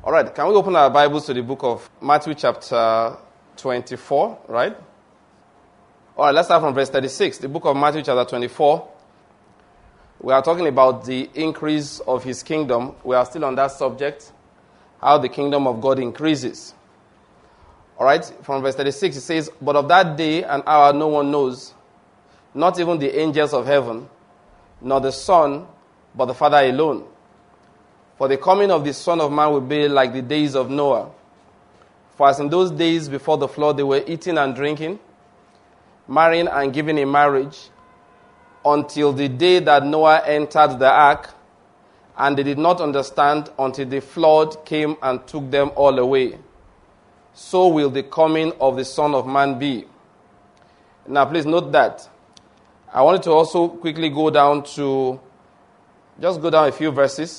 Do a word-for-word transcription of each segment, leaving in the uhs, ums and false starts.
All right, can we open our Bibles to the book of Matthew chapter twenty-four, right? All right, let's start from verse thirty-six. The book of Matthew chapter twenty-four. We are talking about the increase of his kingdom. We are still on that subject, how the kingdom of God increases. All right, from verse thirty-six, it says, "But of that day and hour no one knows, not even the angels of heaven, nor the Son, but the Father alone. For the coming of the Son of Man will be like the days of Noah. For as in those days before the flood, they were eating and drinking, marrying and giving in marriage, until the day that Noah entered the ark, and they did not understand until the flood came and took them all away. So will the coming of the Son of Man be." Now, please note that. I wanted to also quickly go down to, just go down a few verses,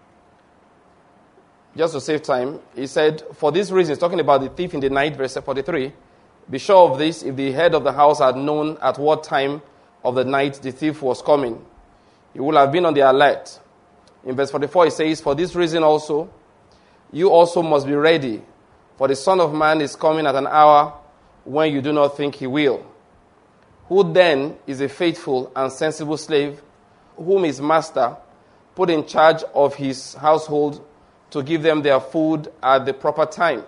just to save time. He said, "For this reason," he's talking about the thief in the night, verse forty-three, "Be sure of this, if the head of the house had known at what time of the night the thief was coming, he would have been on the alert." In verse forty-four, he says, "For this reason also, you also must be ready, for the Son of Man is coming at an hour when you do not think he will. Who then is a faithful and sensible slave, whom his master put in charge of his household to give them their food at the proper time?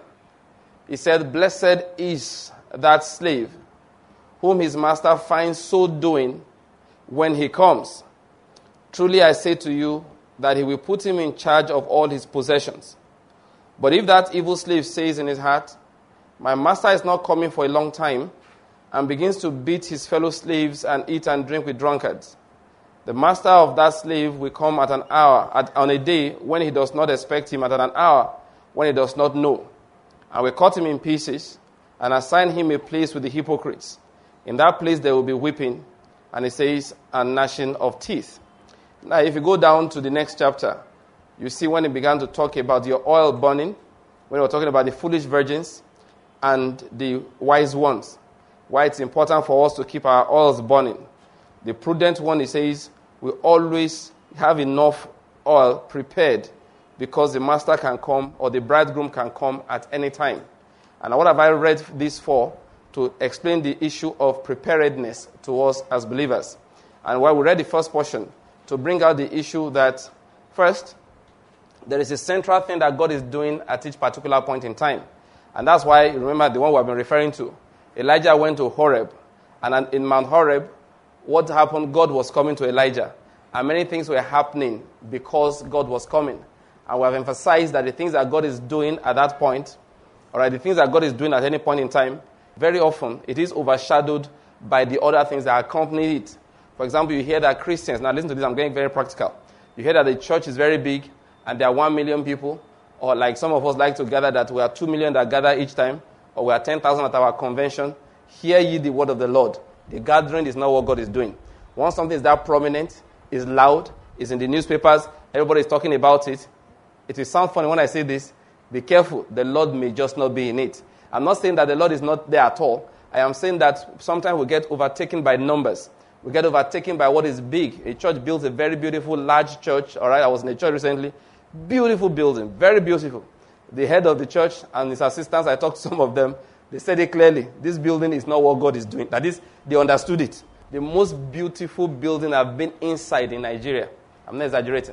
He said, Blessed is that slave, whom his master finds so doing when he comes. Truly I say to you, that he will put him in charge of all his possessions. But if that evil slave says in his heart, My master is not coming for a long time, and begins to beat his fellow slaves and eat and drink with drunkards, the master of that slave will come at an hour, at, on a day when he does not expect him, at an hour when he does not know, and will cut him in pieces and assign him a place with the hypocrites. In that place there will be weeping, and it says, and gnashing of teeth." Now, if you go down to the next chapter, you see when he began to talk about your oil burning, when we were talking about the foolish virgins and the wise ones, why it's important for us to keep our oils burning. The prudent one, he says, will always have enough oil prepared because the master can come or the bridegroom can come at any time. And what have I read this for? To explain the issue of preparedness to us as believers. And while we read the first portion, to bring out the issue that, first, there is a central thing that God is doing at each particular point in time. And that's why, remember the one we have been referring to. Elijah went to Horeb, and in Mount Horeb, what happened? God was coming to Elijah, and many things were happening because God was coming. And we have emphasized that the things that God is doing at that point, all right, the things that God is doing at any point in time, very often it is overshadowed by the other things that accompany it. For example, you hear that Christians, now listen to this, I'm getting very practical. You hear that the church is very big, and there are one million people, or like some of us like to gather that we are two million that gather each time, or we are ten thousand at our convention. Hear ye the word of the Lord. The gathering is not what God is doing. Once something is that prominent, is loud, is in the newspapers, everybody is talking about it, it will sound funny when I say this. Be careful. The Lord may just not be in it. I'm not saying that the Lord is not there at all. I am saying that sometimes we get overtaken by numbers. We get overtaken by what is big. A church builds a very beautiful, large church. All right, I was in a church recently. Beautiful building, very beautiful. The head of the church and his assistants, I talked to some of them, they said it clearly. This building is not what God is doing. That is, they understood it. The most beautiful building I've been inside in Nigeria. I'm not exaggerating.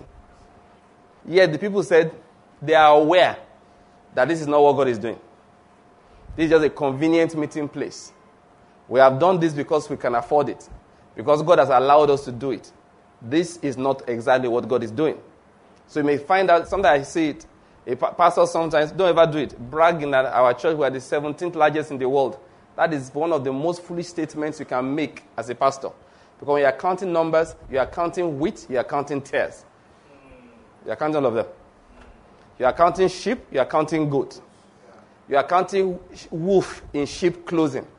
Yet the people said they are aware that this is not what God is doing. This is just a convenient meeting place. We have done this because we can afford it. Because God has allowed us to do it. This is not exactly what God is doing. So you may find out, sometimes I see it, a pastor sometimes, don't ever do it, bragging that our church, we are the seventeenth largest in the world. That is one of the most foolish statements you can make as a pastor. Because when you are counting numbers, you are counting wheat, you are counting tares. You are counting all of them. You are counting sheep, you are counting goat. You are counting wolf in sheep clothing.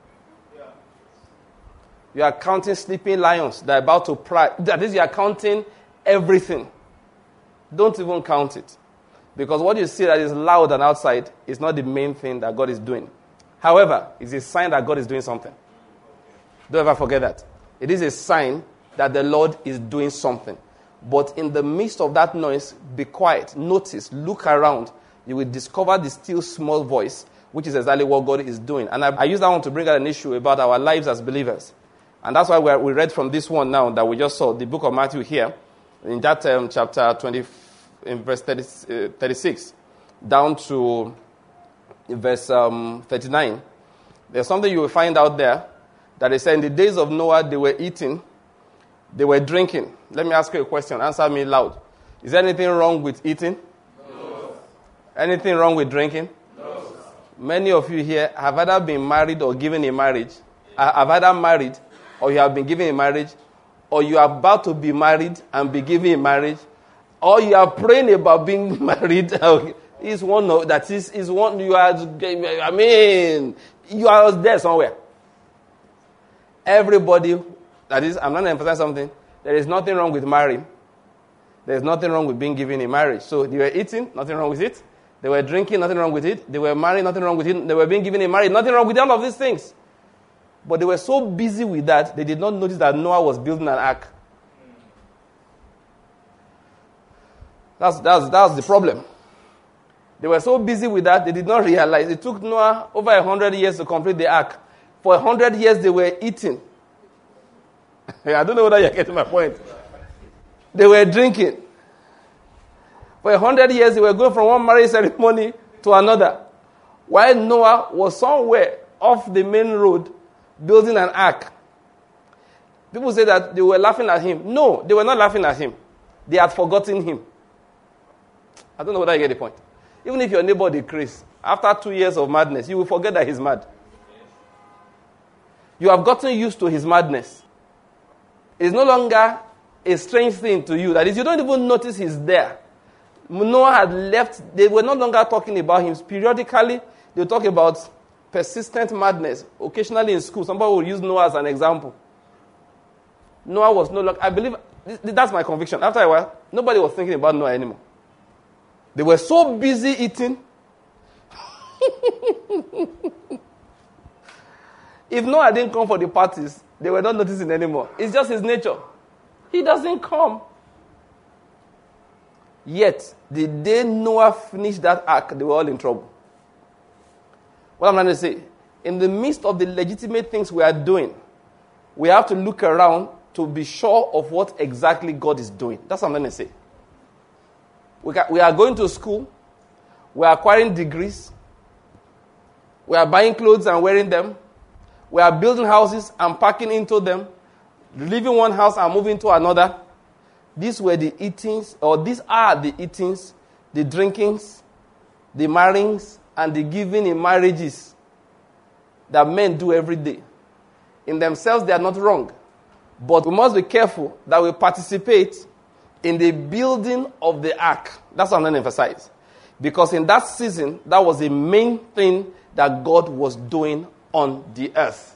You are counting sleeping lions that are about to pry. That is, you are counting everything. Don't even count it. Because what you see that is loud and outside is not the main thing that God is doing. However, it's a sign that God is doing something. Don't ever forget that. It is a sign that the Lord is doing something. But in the midst of that noise, be quiet. Notice, look around. you will discover the still small voice, which is exactly what God is doing. And I, I use that one to bring out an issue about our lives as believers. And that's why we, are, we read from this one now that we just saw, the book of Matthew here, in that um, chapter twenty, in verse thirty, uh, thirty-six, down to verse um, thirty-nine. There's something you will find out there that they said in the days of Noah, they were eating, they were drinking. Let me ask you a question. Answer me loud. Is there anything wrong with eating? No. Anything wrong with drinking? No. Many of you here have either been married or given in marriage. Have either married or you have been given in marriage, or you are about to be married and be given in marriage, or you are praying about being married. Is one of that is is one you are. I mean, you are there somewhere. Everybody, that is, I'm not emphasizing something. There is nothing wrong with marrying. There is nothing wrong with being given in marriage. So they were eating, nothing wrong with it. They were drinking, nothing wrong with it. They were married, nothing wrong with it. They were being given in marriage, nothing wrong with all of these things. But they were so busy with that, they did not notice that Noah was building an ark. That's, that's, that's the problem. They were so busy with that, they did not realize. It took Noah over a hundred years to complete the ark. For a hundred years, they were eating. I don't know whether you're getting my point. They were drinking. For a hundred years, they were going from one marriage ceremony to another. While Noah was somewhere off the main road, building an ark. People say that they were laughing at him. No, they were not laughing at him. They had forgotten him. I don't know whether you get the point. Even if your neighbor decreases, after two years of madness, you will forget that he's mad. You have gotten used to his madness. It's no longer a strange thing to you. That is, you don't even notice he's there. Noah had left. They were no longer talking about him. Periodically, they would talk about persistent madness. Occasionally in school, somebody will use Noah as an example. Noah was no longer, I believe, that's my conviction. After a while, nobody was thinking about Noah anymore. They were so busy eating. If Noah didn't come for the parties, they were not noticing anymore. It's just his nature. He doesn't come. Yet, the day Noah finished that ark, they were all in trouble. What I'm trying to say, in the midst of the legitimate things we are doing, we have to look around to be sure of what exactly God is doing. That's what I'm trying to say. We, can, we are going to school. We are acquiring degrees. We are buying clothes and wearing them. We are building houses and packing into them. Leaving one house and moving to another. These were the eatings, or these are the eatings, the drinkings, the marryings, and the giving in marriages that men do every day. In themselves, they are not wrong. But we must be careful that we participate in the building of the ark. That's what I'm going to emphasize. Because in that season, that was the main thing that God was doing on the earth.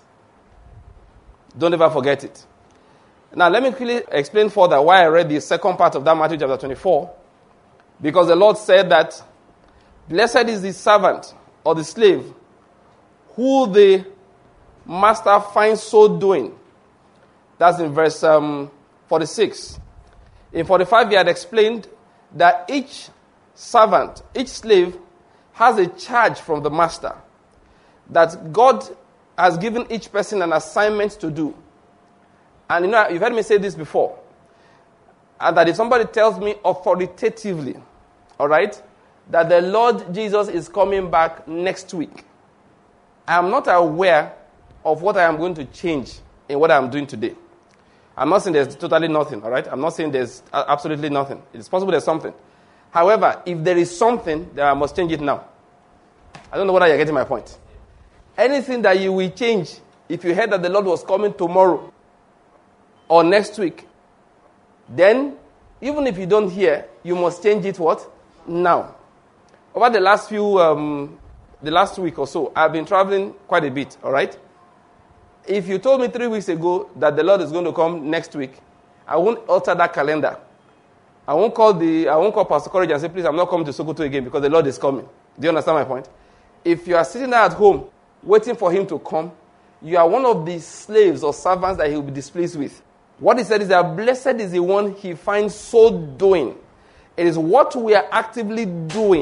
Don't ever forget it. Now, let me quickly explain further why I read the second part of that Matthew chapter twenty-four. Because the Lord said that, blessed is the servant or the slave who the master finds so doing. That's in verse um, forty-six. In forty-five, he had explained that each servant, each slave, has a charge from the master. That God has given each person an assignment to do. And you know, you've heard me say this before. And that if somebody tells me authoritatively, all right, that the Lord Jesus is coming back next week, I am not aware of what I am going to change in what I am doing today. I'm not saying there's totally nothing, all right? I'm not saying there's absolutely nothing. It's possible there's something. However, if there is something, then I must change it now. I don't know whether you're getting my point. Anything that you will change, if you heard that the Lord was coming tomorrow or next week, then even if you don't hear, you must change it what? Now. Over the last few, um, the last week or so, I've been traveling quite a bit, all right? If you told me three weeks ago that the Lord is going to come next week, I won't alter that calendar. I won't call the, I won't call Pastor Courage and say, please, I'm not coming to Sokoto again because the Lord is coming. Do you understand my point? If you are sitting there at home waiting for him to come, you are one of the slaves or servants that he will be displeased with. What he said is that blessed is the one he finds so doing. It is what we are actively doing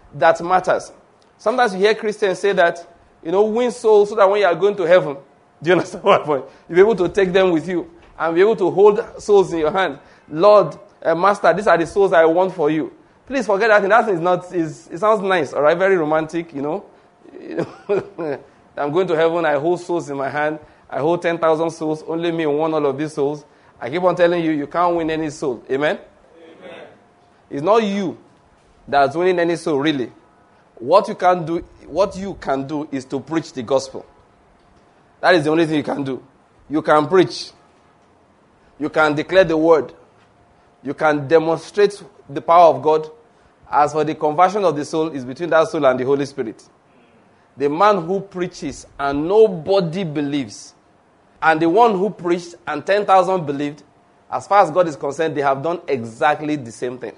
that matters. Sometimes you hear Christians say that, you know, win souls so that when you are going to heaven, do you understand my point? You'll be able to take them with you and be able to hold souls in your hand. Lord, uh, Master, these are the souls I want for you. Please forget that. That is not, is, it sounds nice, all right? Very romantic, you know. I'm going to heaven, I hold souls in my hand. I hold ten thousand souls. Only me won all of these souls. I keep on telling you, you can't win any soul. Amen? Amen. It's not you that's winning any soul, really. What you can do, what you can do is to preach the gospel. That is the only thing you can do. You can preach. You can declare the word. You can demonstrate the power of God. As for the conversion of the soul, is between that soul and the Holy Spirit. The man who preaches and nobody believes, and the one who preached and ten thousand believed, as far as God is concerned, they have done exactly the same thing.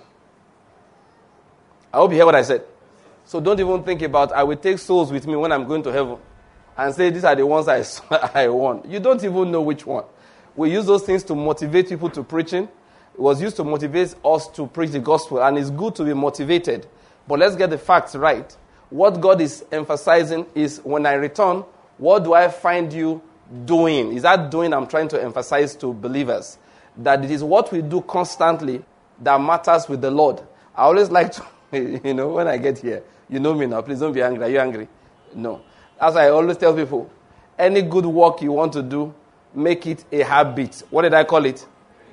I hope you hear what I said. So don't even think about, I will take souls with me when I'm going to heaven and say, these are the ones I, I won. You don't even know which one. We use those things to motivate people to preaching. It was used to motivate us to preach the gospel, and it's good to be motivated. But let's get the facts right. What God is emphasizing is, when I return, what do I find you doing? Is that doing I'm trying to emphasize to believers? That it is what we do constantly that matters with the Lord. I always like to, you know, when I get here, you know me now, please don't be angry. Are you angry? No. As I always tell people, any good work you want to do, make it a habit. What did I call it?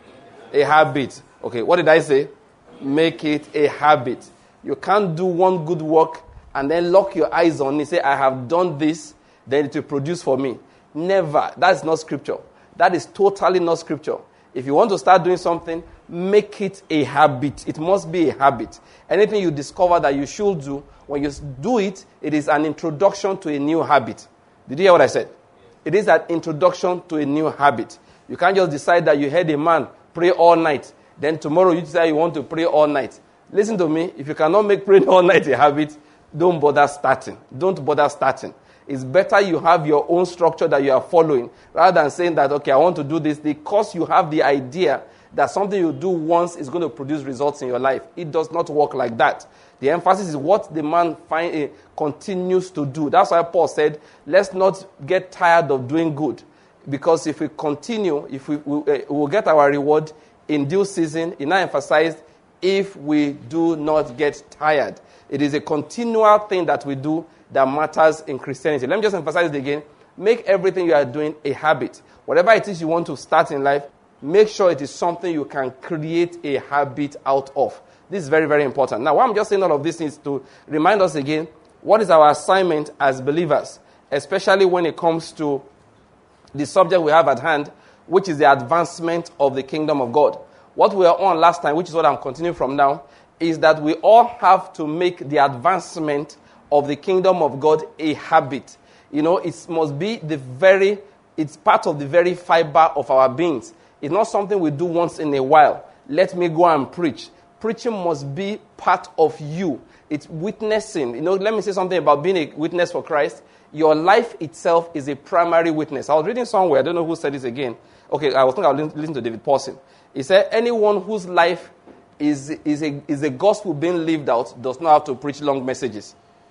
A habit. Okay, what did I say? Make it a habit. You can't do one good work and then lock your eyes on it, say, I have done this, then it will produce for me. Never. That's not scripture. That is totally not scripture. If you want to start doing something, make it a habit. It must be a habit. Anything you discover that you should do, when you do it, it is an introduction to a new habit. Did you hear what I said? It is an introduction to a new habit. You can't just decide that you heard a man pray all night. Then tomorrow you decide you want to pray all night. Listen to me. If you cannot make praying all night a habit, don't bother starting. Don't bother starting. It's better you have your own structure that you are following rather than saying that, okay, I want to do this because you have the idea that something you do once is going to produce results in your life. It does not work like that. The emphasis is what the man find, uh, continues to do. That's why Paul said, let's not get tired of doing good. Because if we continue, if we, we uh, will get our reward in due season. It now emphasized, if we do not get tired. It is a continual thing that we do that matters in Christianity. Let me just emphasize it again. Make everything you are doing a habit. Whatever it is you want to start in life, make sure it is something you can create a habit out of. This is very, very important. Now, why I'm just saying all of this is to remind us again, what is our assignment as believers, especially when it comes to the subject we have at hand, which is the advancement of the kingdom of God. What we were on last time, which is what I'm continuing from now, is that we all have to make the advancement of the kingdom of God a habit. You know, it must be the very, it's part of the very fiber of our beings. It's not something we do once in a while. Let me go and preach. Preaching must be part of you. It's witnessing. You know, let me say something about being a witness for Christ. Your life itself is a primary witness. I was reading somewhere, I don't know who said this again. Okay, I was thinking I was listening to David Paulson. He said, anyone whose life is, is, a, is a gospel being lived out does not have to preach long messages.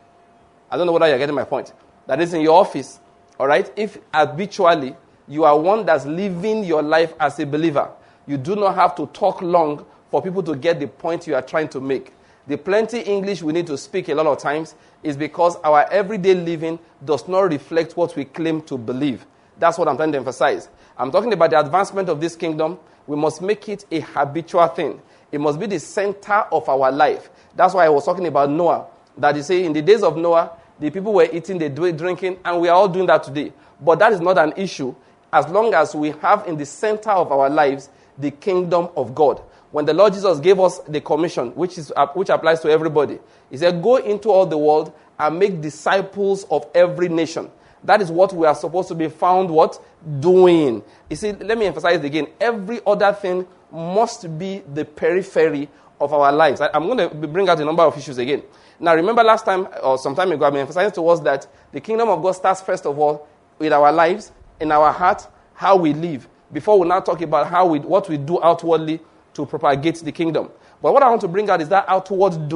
I don't know whether you're getting my point. That is in your office, all right? If habitually you are one that's living your life as a believer, you do not have to talk long for people to get the point you are trying to make. The plenty English we need to speak a lot of times is because our everyday living does not reflect what we claim to believe. That's what I'm trying to emphasize. I'm talking about the advancement of this kingdom. We must make it a habitual thing. It must be the center of our life. That's why I was talking about Noah. That you say, in the days of Noah, the people were eating, they were drinking, and we are all doing that today. But that is not an issue as long as we have in the center of our lives the kingdom of God. When the Lord Jesus gave us the commission, which is which applies to everybody, he said, go into all the world and make disciples of every nation. That is what we are supposed to be found what? Doing. You see, let me emphasize it again. Every other thing must be the periphery of our lives. I, I'm going to bring out a number of issues again. Now, remember last time, or some time ago, I've been emphasizing to us that the kingdom of God starts first of all with our lives, in our heart, how we live, before we now talk about how we, what we do outwardly to propagate the kingdom. But what I want to bring out is that outward doing.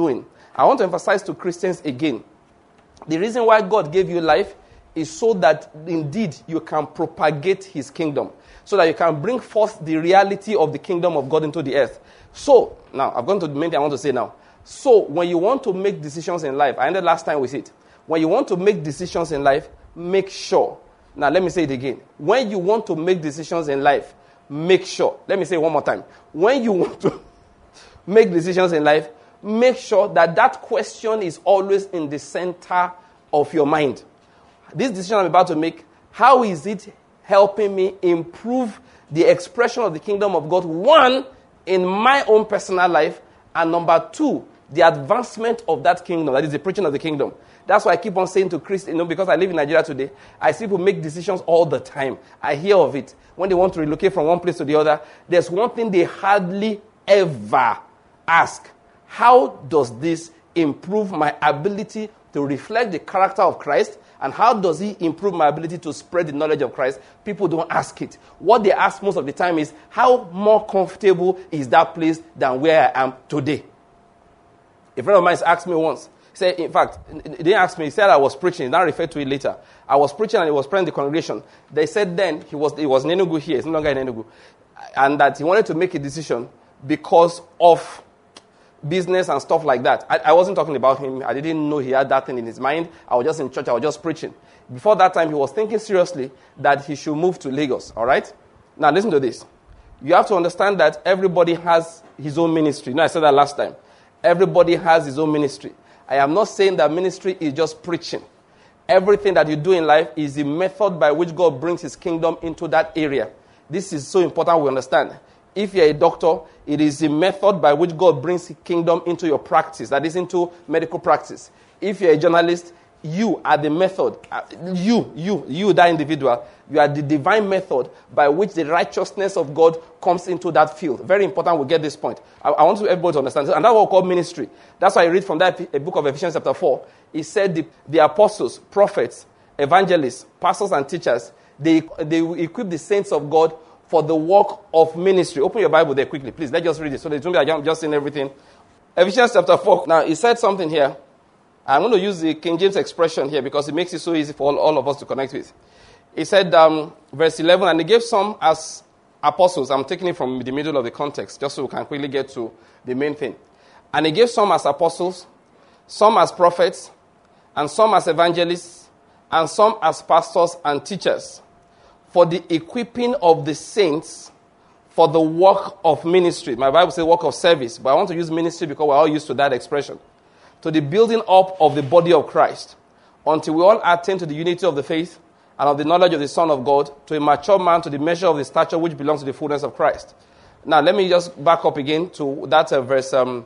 I want to emphasize to Christians again, the reason why God gave you life is so that indeed you can propagate his kingdom, so that you can bring forth the reality of the kingdom of God into the earth. So, now, I've gone to the main thing I want to say now. So, when you want to make decisions in life, I ended last time with it. When you want to make decisions in life, make sure. Now, let me say it again. When you want to make decisions in life, make sure. Let me say it one more time. When you want to make decisions in life, make sure that that question is always in the center of your mind. This decision I'm about to make, how is it helping me improve the expression of the kingdom of God? One, in my own personal life, and number two, the advancement of that kingdom, that is the preaching of the kingdom. That's why I keep on saying to Christians, you know, because I live in Nigeria today, I see people make decisions all the time. I hear of it. When they want to relocate from one place to the other, there's one thing they hardly ever ask. How does this improve my ability to reflect the character of Christ? And how does he improve my ability to spread the knowledge of Christ? People don't ask it. What they ask most of the time is, how more comfortable is that place than where I am today? A friend of mine asked me once, he said, in fact, he didn't ask me, he said I was preaching, he now referred to it later. I was preaching and he was praying in the congregation. They said then, he was, he was in Enugu here, he's no longer in Enugu, and that he wanted to make a decision because of business and stuff like that. I, I wasn't talking about him. I didn't know he had that thing in his mind. I was just in church. I was just preaching. Before that time, he was thinking seriously that he should move to Lagos. All right? Now, listen to this. You have to understand that everybody has his own ministry. You know, I said that last time. Everybody has his own ministry. I am not saying that ministry is just preaching. Everything that you do in life is the method by which God brings his kingdom into that area. This is so important we understand. If you're a doctor, it is the method by which God brings his kingdom into your practice, that is into medical practice. If you're a journalist, you are the method. You, you, you, that individual, you are the divine method by which the righteousness of God comes into that field. Very important we get this point. I, I want everybody to understand. And that's what we call ministry. That's why I read from that a book of Ephesians chapter four. It said the, the apostles, prophets, evangelists, pastors and teachers, they, they equip the saints of God for the work of ministry. Open your Bible there quickly, please. Let's just read it. So there's I'm just saying everything. Ephesians chapter four. Now, he said something here. I'm going to use the King James expression here because it makes it so easy for all, all of us to connect with. He said, um, verse eleven, and he gave some as apostles. I'm taking it from the middle of the context, just so we can quickly get to the main thing. And he gave some as apostles, some as prophets, and some as evangelists, and some as pastors and teachers, for the equipping of the saints for the work of ministry. My Bible says work of service, but I want to use ministry because we're all used to that expression. To the building up of the body of Christ, until we all attain to the unity of the faith and of the knowledge of the Son of God, to a mature man, to the measure of the stature which belongs to the fullness of Christ. Now, let me just back up again to that uh, verse um,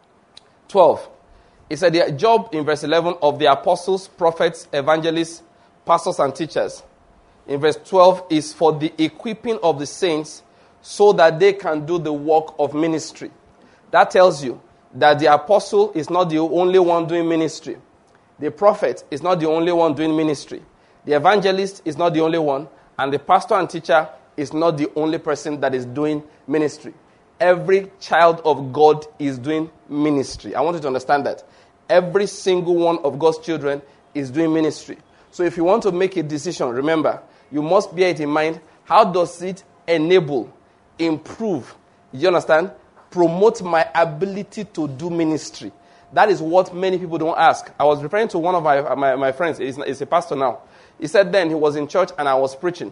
twelve. It said the job in verse eleven of the apostles, prophets, evangelists, pastors, and teachers. In verse twelve is for the equipping of the saints so that they can do the work of ministry. That tells you that the apostle is not the only one doing ministry. The prophet is not the only one doing ministry. The evangelist is not the only one. And the pastor and teacher is not the only person that is doing ministry. Every child of God is doing ministry. I want you to understand that. Every single one of God's children is doing ministry. So if you want to make a decision, remember, you must bear it in mind. How does it enable, improve, you understand, promote my ability to do ministry? That is what many people don't ask. I was referring to one of my, my, my friends. He's, he's a pastor now. He said then he was in church and I was preaching.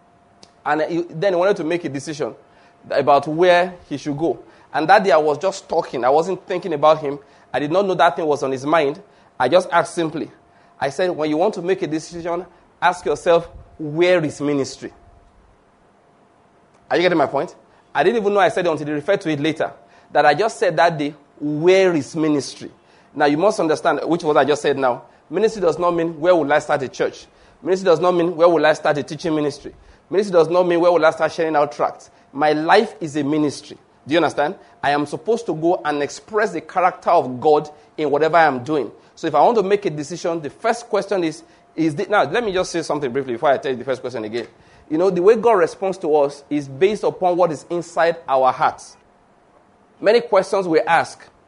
And he, then he wanted to make a decision about where he should go. And that day I was just talking. I wasn't thinking about him. I did not know that thing was on his mind. I just asked simply. I said, when you want to make a decision, ask yourself, where is ministry? Are you getting my point? I didn't even know I said it until he referred to it later. That I just said that day, where is ministry? Now you must understand, which was I just said now. Ministry does not mean where will I start a church. Ministry does not mean where will I start a teaching ministry. Ministry does not mean where will I start sharing out tracts. My life is a ministry. Do you understand? I am supposed to go and express the character of God in whatever I am doing. So if I want to make a decision, the first question is, is the, now let me just say something briefly before I tell you the first question again. You know, the way God responds to us is based upon what is inside our hearts. Many questions we ask,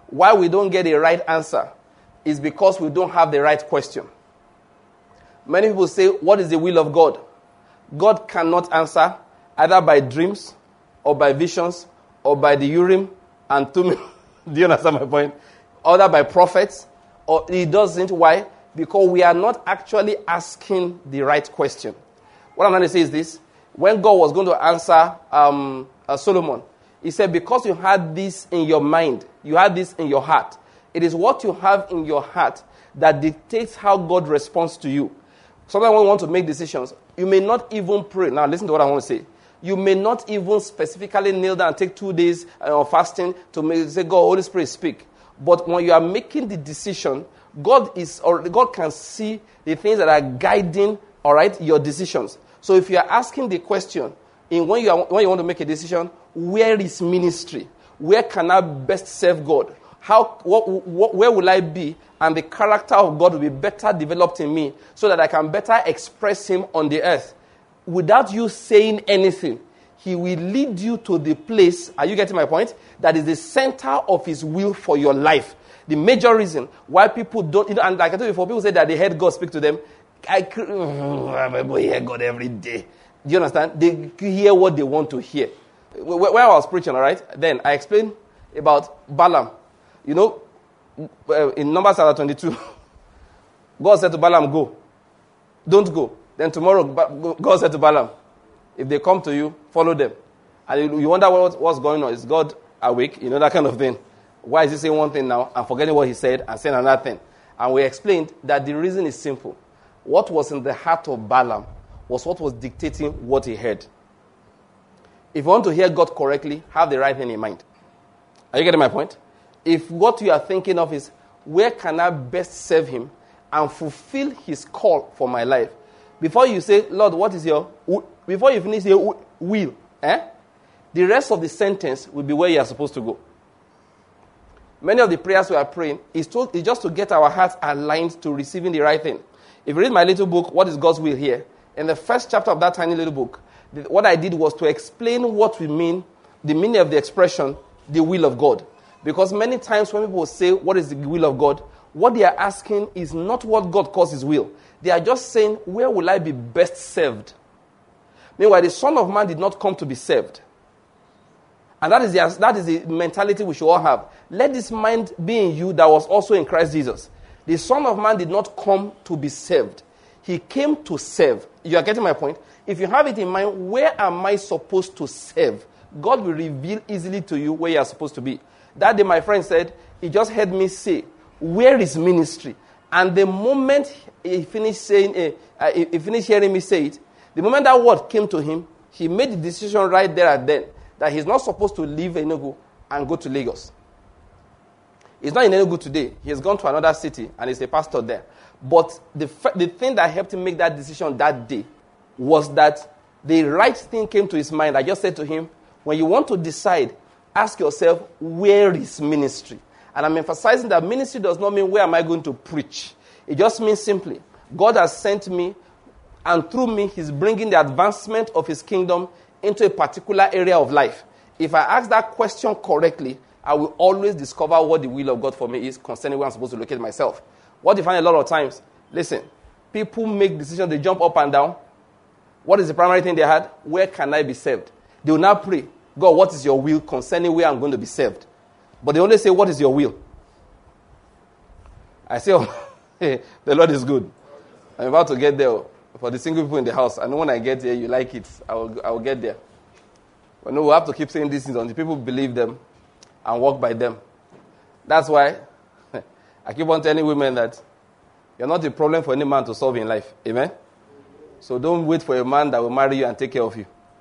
why we don't get a right answer is because we don't have the right question. Many people say, what is the will of God? God cannot answer either by dreams or by visions or by the Urim and Thummim. Do you understand my point? Either by prophets, or he doesn't. Why? Because we are not actually asking the right question. What I'm trying to say is this. When God was going to answer um, uh, Solomon, he said, because you had this in your mind, you had this in your heart. It is what you have in your heart that dictates how God responds to you. Sometimes when we want to make decisions, you may not even pray. Now listen to what I want to say. You may not even specifically kneel down and take two days of fasting to make, say, God, Holy Spirit, speak. But when you are making the decision, God is, or God can see the things that are guiding, all right, your decisions. So if you are asking the question, in when you are, when you want to make a decision, where is ministry? Where can I best serve God? How, what, what, where will I be? And the character of God will be better developed in me so that I can better express Him on the earth. Without you saying anything, He will lead you to the place, are you getting my point? That is the center of His will for your life. The major reason why people don't, you know, and like I told you before, people say that they heard God speak to them. I people hear God every day. Do you understand? They hear what they want to hear. When I was preaching, all right, then I explained about Balaam. You know, in Numbers chapter twenty-two, God said to Balaam, go. Don't go. Then tomorrow, God said to Balaam, if they come to you, follow them. And you wonder what, what's going on. Is God awake? You know, that kind of thing. Why is he saying one thing now and forgetting what he said and saying another thing? And we explained that the reason is simple. What was in the heart of Balaam was what was dictating what he heard. If you want to hear God correctly, have the right thing in mind. Are you getting my point? If what you are thinking of is, where can I best serve Him and fulfill His call for my life? Before you say, Lord, what is your... Before you finish your will, eh? The rest of the sentence will be where you are supposed to go. Many of the prayers we are praying is, to, is just to get our hearts aligned to receiving the right thing. If you read my little book, What is God's Will Here? In the first chapter of that tiny little book, the, what I did was to explain what we mean, the meaning of the expression, the will of God. Because many times when people say, what is the will of God? What they are asking is not what God calls His will. They are just saying, where will I be best served? Meanwhile, the Son of Man did not come to be served. And that is the, that is the mentality we should all have. Let this mind be in you that was also in Christ Jesus. The Son of Man did not come to be served. He came to serve. You are getting my point? If you have it in mind, where am I supposed to serve? God will reveal easily to you where you are supposed to be. That day my friend said, he just heard me say, where is ministry? And the moment he finished saying, uh, he finished hearing me say it, the moment that word came to him, he made the decision right there and then that he's not supposed to leave Enugu and go to Lagos. He's not in Enugu today. He has gone to another city and he's a pastor there. But the the thing that helped him make that decision that day was that the right thing came to his mind. I just said to him, when you want to decide, ask yourself, where is ministry? And I'm emphasizing that ministry does not mean where am I going to preach. It just means simply, God has sent me, and through me, He's bringing the advancement of His kingdom into a particular area of life. If I ask that question correctly, I will always discover what the will of God for me is concerning where I'm supposed to locate myself. What you find a lot of times, listen, people make decisions, they jump up and down. What is the primary thing they had? Where can I be served? They will now pray, God, what is your will concerning where I'm going to be served? But they only say, what is your will? I say, oh, hey, the Lord is good. I'm about to get there. For the single people in the house, I know when I get there, you like it. I will, I will get there. But no, we have to keep saying these things until people believe them and walk by them. That's why I keep on telling women that you're not a problem for any man to solve in life. Amen? So don't wait for a man that will marry you and take care of you.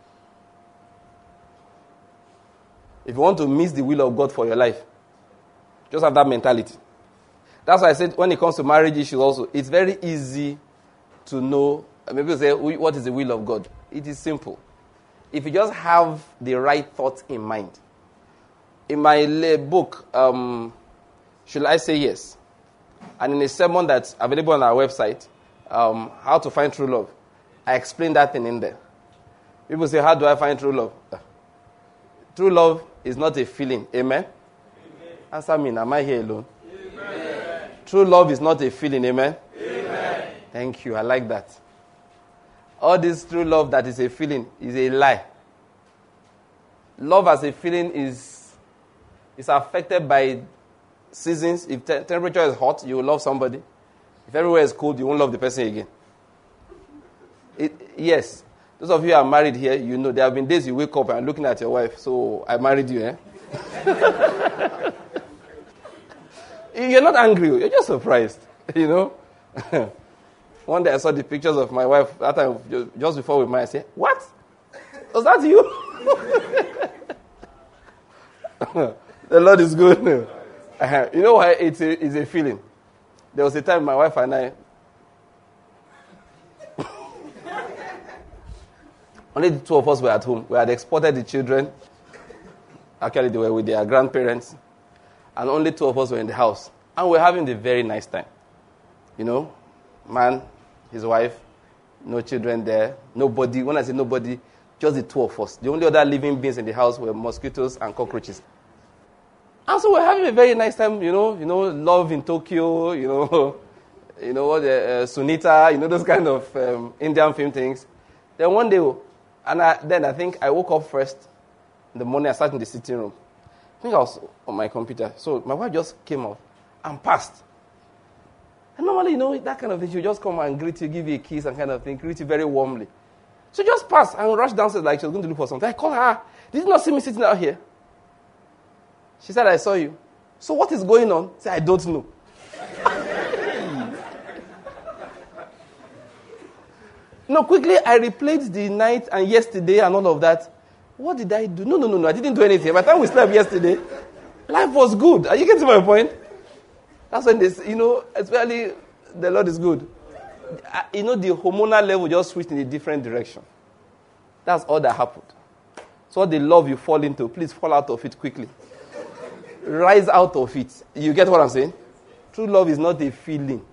If you want to miss the will of God for your life, just have that mentality. That's why I said when it comes to marriage issues also, it's very easy to know. Maybe you say, what is the will of God? It is simple. If you just have the right thoughts in mind. In my book, um, Should I Say Yes? And in a sermon that's available on our website, um, How to Find True Love, I explain that thing in there. People say, how do I find true love? True love is not a feeling. Amen? Amen. Answer me, am I here alone? Amen. True love is not a feeling, amen? Amen. Thank you, I like that. All this true love that is a feeling is a lie. Love as a feeling is, is affected by seasons. If te- temperature is hot, you will love somebody. If everywhere is cold, you won't love the person again. It, yes. Those of you who are married here, you know there have been days you wake up and looking at your wife. So, I married you, eh? You're not angry. You're just surprised. You know? One day I saw the pictures of my wife. That time, just before we married, I said, what? Was that you? The Lord is good. Uh, you know why it's a, it's a feeling? There was a time my wife and I, only the two of us were at home. We had exported the children. Actually, they were with their grandparents. And only two of us were in the house. And we were having a very nice time. You know, man, his wife, no children there, nobody. When I say nobody, just the two of us. The only other living beings in the house were mosquitoes and cockroaches. And so we're having a very nice time, you know, you know, Love in Tokyo, you know, you know, uh, uh, Sunita, you know, those kind of um, Indian film things. Then one day, and I, then I think I woke up first in the morning. I sat in the sitting room. I think I was on my computer. So my wife just came out and passed. And normally, you know, that kind of thing, she'll just come and greet you, give you a kiss and kind of thing, greet you very warmly. So just passed and rushed downstairs like she was going to look for something. I called her. Did you not see me sitting out here? She said, I saw you. So what is going on? I said, I don't know. No, quickly, I replayed the night and yesterday and all of that. What did I do? No, no, no, no, I didn't do anything. By the time we slept yesterday, life was good. Are you getting my point? That's when this, you know, especially the Lord is good. You know, the hormonal level just switched in a different direction. That's all that happened. So what the love you fall into, please fall out of it quickly. Rise out of it. You get what I'm saying? True love is not a feeling.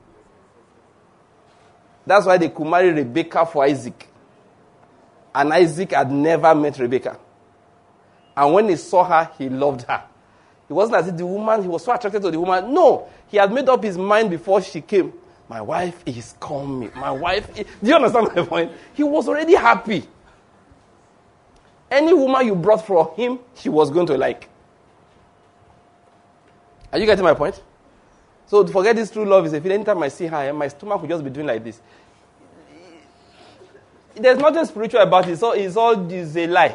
That's why they could marry Rebecca for Isaac. And Isaac had never met Rebecca. And when he saw her, he loved her. It wasn't as if the woman, he was so attracted to the woman. No, he had made up his mind before she came. My wife is coming. My wife is... Do you understand my point? He was already happy. Any woman you brought for him, he was going to like. Are you getting my point? So to forget this true love is a feeling. Anytime I see her, my stomach will just be doing like this. There's nothing spiritual about it. So it's all it's a lie.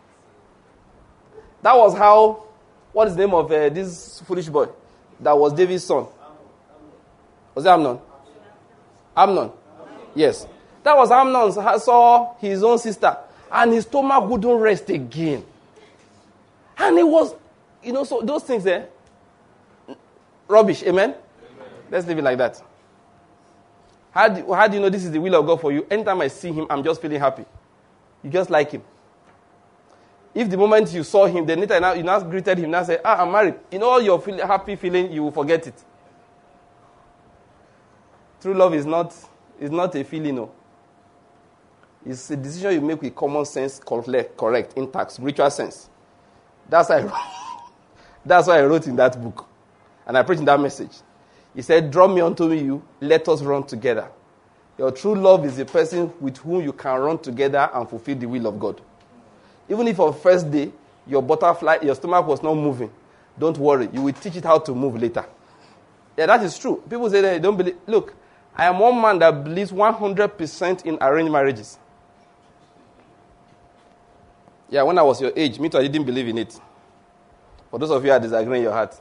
That was how, what is the name of uh, this foolish boy? That was David's son. Was it Amnon? Amnon. Yes. That was Amnon saw his own sister. And his stomach wouldn't rest again. And it was, you know, so those things there, eh? Rubbish, amen? Amen? Let's leave it like that. How do, how do you know this is the will of God for you? Anytime I see him, I'm just feeling happy. You just like him. If the moment you saw him, then later you now, you now greeted him, now say, ah, I'm married. You know, all your feel, happy feeling, you will forget it. True love is not, is not a feeling, no. It's a decision you make with common sense, correct, intact, spiritual sense. That's why I wrote, that's why I wrote in that book. And I preached in that message. He said, draw me unto you, let us run together. Your true love is a person with whom you can run together and fulfill the will of God. Even if on the first day, your butterfly, your stomach was not moving, don't worry. You will teach it how to move later. Yeah, that is true. People say they don't believe. Look, I am one man that believes one hundred percent in arranged marriages. Yeah, when I was your age, me too, I didn't believe in it. For those of you who are disagreeing in your heart.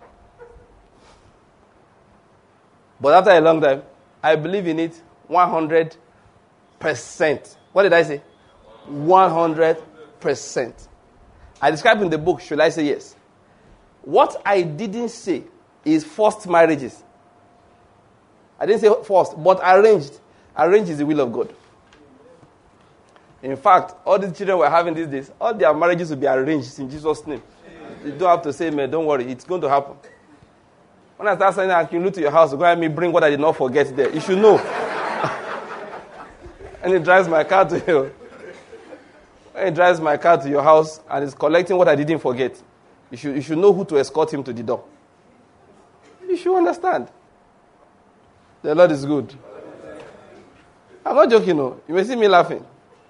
But after a long time, I believe in it one hundred percent. What did I say? one hundred percent. I described in the book, should I say yes? What I didn't say is forced marriages. I didn't say forced, but arranged. Arranged is the will of God. In fact, all these children we're having these days, all their marriages will be arranged in Jesus' name. You don't have to say, man, don't worry, it's going to happen. When I start saying I can look to your house, go and me bring what I did not forget there. You should know. And it drives my car to you. When it drives my car to your house and it's collecting what I didn't forget. You should, you should know who to escort him to the door. You should understand. The Lord is good. I'm not joking, no. You may see me laughing.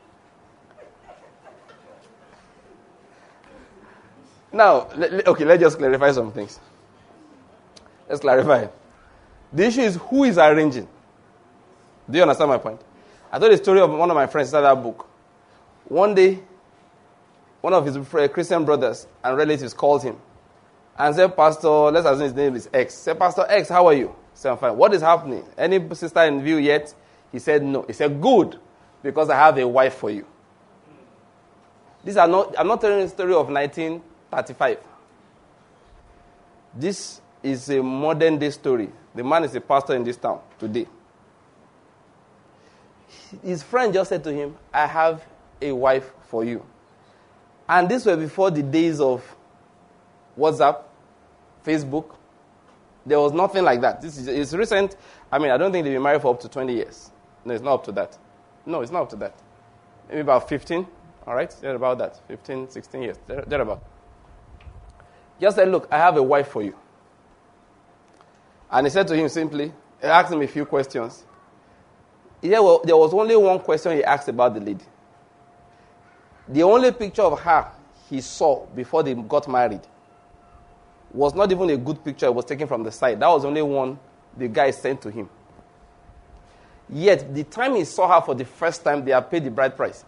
Now, okay, let's just clarify some things. Let's clarify. The issue is who is arranging. Do you understand my point? I told the story of one of my friends in that book. One day, one of his Christian brothers and relatives called him and said, Pastor, let's assume his name is X. Said, Pastor X, how are you? He said, I'm fine. What is happening? Any sister in view yet? He said, no. He said, good, because I have a wife for you. These are not, I'm not telling you the story of nineteen thirty-five. This is a modern day story. The man is a pastor in this town today. His friend just said to him, I have a wife for you. And this was before the days of WhatsApp, Facebook. There was nothing like that. This is it's recent. I mean, I don't think they've been married for up to twenty years. No, it's not up to that. No, it's not up to that. Maybe about fifteen. All right? They're about that. fifteen, sixteen years. They're, they're about. Just said, look, I have a wife for you. And he said to him simply, he asked him a few questions. He said, well, there was only one question he asked about the lady. The only picture of her he saw before they got married was not even a good picture. It was taken from the side. That was the only one the guy sent to him. Yet, the time he saw her for the first time, they had paid the bride price.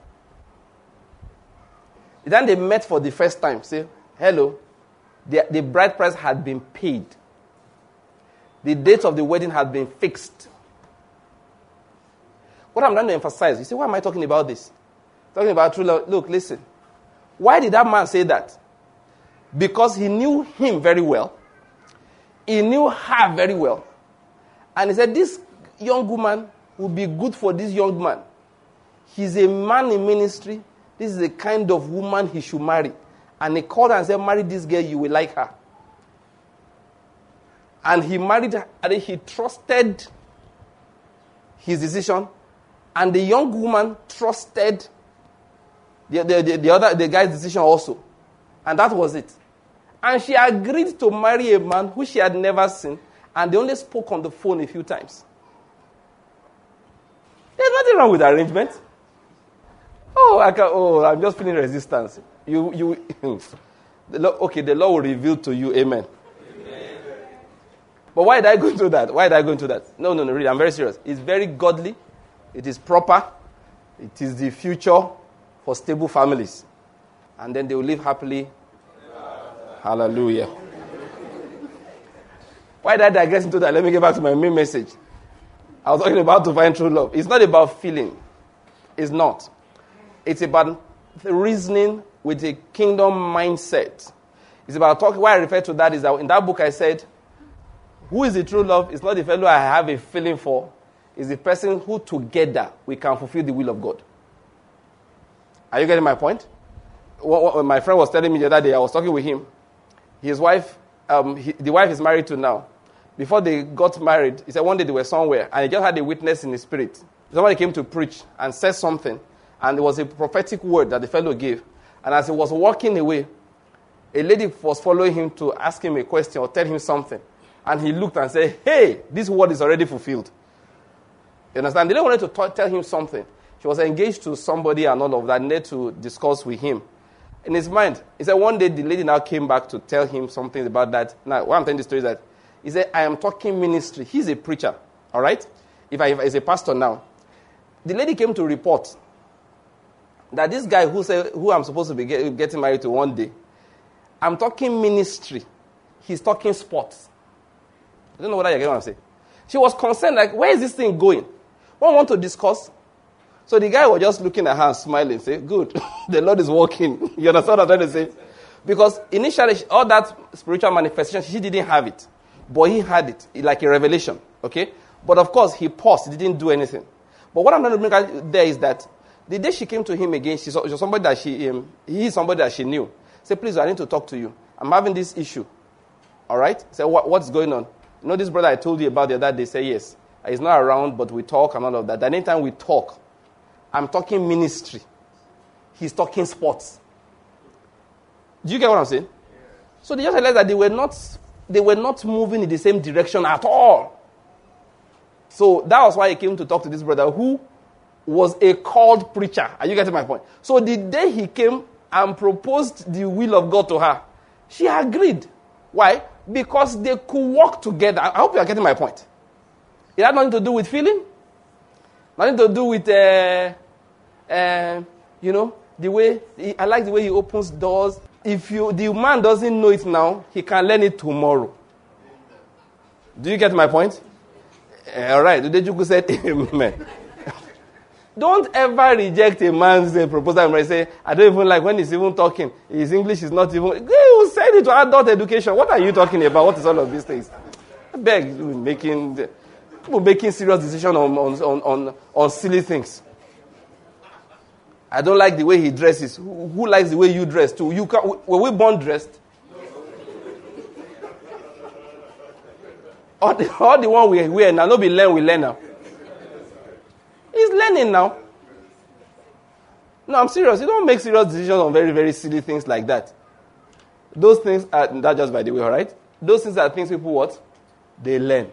Then they met for the first time. Say, hello. The, the bride price had been paid. The date of the wedding had been fixed. What I'm trying to emphasize, you see, why am I talking about this? Talking about true love. Look, listen. Why did that man say that? Because he knew him very well. He knew her very well. And he said, this young woman will be good for this young man. He's a man in ministry. This is the kind of woman he should marry. And he called her and said, marry this girl, you will like her. And he married her, and he trusted his decision. And the young woman trusted the, the, the, the other the guy's decision also. And that was it. And she agreed to marry a man who she had never seen. And they only spoke on the phone a few times. There's nothing wrong with arrangement. Oh, I can, oh, I'm just feeling resistance. You, you, the Lord, okay, the Lord will reveal to you, amen. Amen. But why did I go into that? Why did I go into that? No, no, no, really, I'm very serious. It's very godly. It is proper. It is the future for stable families. And then they will live happily. Hallelujah. Why did I digress into that? Let me get back to my main message. I was talking about to find true love. It's not about feeling. It's not. It's about reasoning with a kingdom mindset. It's about talking. Why I refer to that is that in that book I said, who is the true love? It's not the fellow I have a feeling for. It's the person who together we can fulfill the will of God. Are you getting my point? When my friend was telling me the other day, I was talking with him. His wife, um, he, the wife is married to now. Before they got married, he said one day they were somewhere and he just had a witness in his spirit. Somebody came to preach and said something, and it was a prophetic word that the fellow gave. And as he was walking away, a lady was following him to ask him a question or tell him something. And he looked and said, hey, this word is already fulfilled. You understand? They didn't want to t- tell him something. She was engaged to somebody and all of that, needed to discuss with him. In his mind, he said one day the lady now came back to tell him something about that. Now, why I'm telling the story is that he said, I am talking ministry. He's a preacher, all right? If I, if I is a pastor now. The lady came to report that this guy who said, who I'm supposed to be get, getting married to one day, I'm talking ministry. He's talking sports. I don't know whether you get what I'm saying. She was concerned, like, where is this thing going? What want to discuss? So the guy was just looking at her and smiling, say, good, the Lord is working. You understand what I'm trying to say? Because initially, all that spiritual manifestation, she didn't have it. But he had it, like a revelation, okay? But of course, he paused, he didn't do anything. But what I'm trying to bring out there is that the day she came to him again, she saw, she was somebody that she, um, he is somebody that she knew. Say, please, I need to talk to you. I'm having this issue. All right? Say, what, what's going on? You know this brother I told you about the other day? Say, yes. He's not around, but we talk and all of that. Anytime we talk, I'm talking ministry. He's talking sports. Do you get what I'm saying? So they just realized that they were not, they were not moving in the same direction at all. So that was why he came to talk to this brother who was a called preacher. Are you getting my point? So the day he came and proposed the will of God to her, she agreed. Why? Because they could work together. I hope you are getting my point. It had nothing to do with feeling. Nothing to do with, uh, uh, you know, the way, he, I like the way he opens doors. If you the man doesn't know it now, he can learn it tomorrow. Do you get my point? Uh, all right. Udejuku said, amen. Don't ever reject a man's uh, proposal and say, I don't even like when he's even talking. His English is not even... You said it to adult education. What are you talking about? What is all of these things? I beg you, making... People making serious decisions on, on, on, on, on silly things. I don't like the way he dresses. Who, who likes the way you dress too? You can, were we born dressed? All the, all the one we wear now, no be learn, we learn now. He's learning now. No, I'm serious. You don't make serious decisions on very, very silly things like that. Those things are, that just by the way, all right? Those things are things people what? They learn.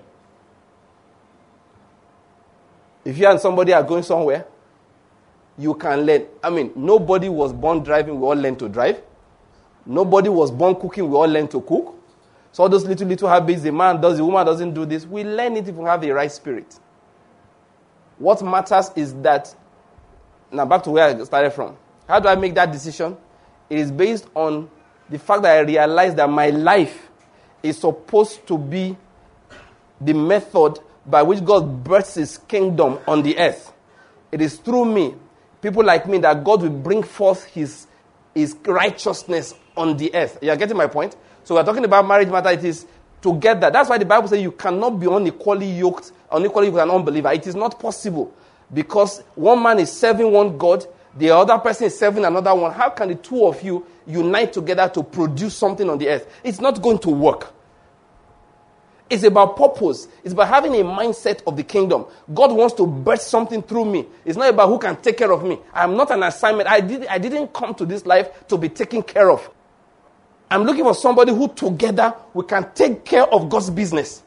If you and somebody are going somewhere, you can learn. I mean, nobody was born driving, we all learn to drive. Nobody was born cooking, we all learn to cook. So all those little, little habits, the man does, the woman doesn't do this, we learn it if we have the right spirit. What matters is that, now back to where I started from. How do I make that decision? It is based on the fact that I realize that my life is supposed to be the method by which God births his kingdom on the earth. It is through me, people like me, that God will bring forth his, his righteousness on the earth. You are getting my point? So we're talking about marriage matter. It is together. That's why the Bible says you cannot be unequally yoked, unequally with an unbeliever. It is not possible. Because one man is serving one God, the other person is serving another one. How can the two of you unite together to produce something on the earth? It's not going to work. It's about purpose. It's about having a mindset of the kingdom. God wants to birth something through me. It's not about who can take care of me. I'm not an assignment. I, did, I didn't come to this life to be taken care of. I'm looking for somebody who together we can take care of God's business.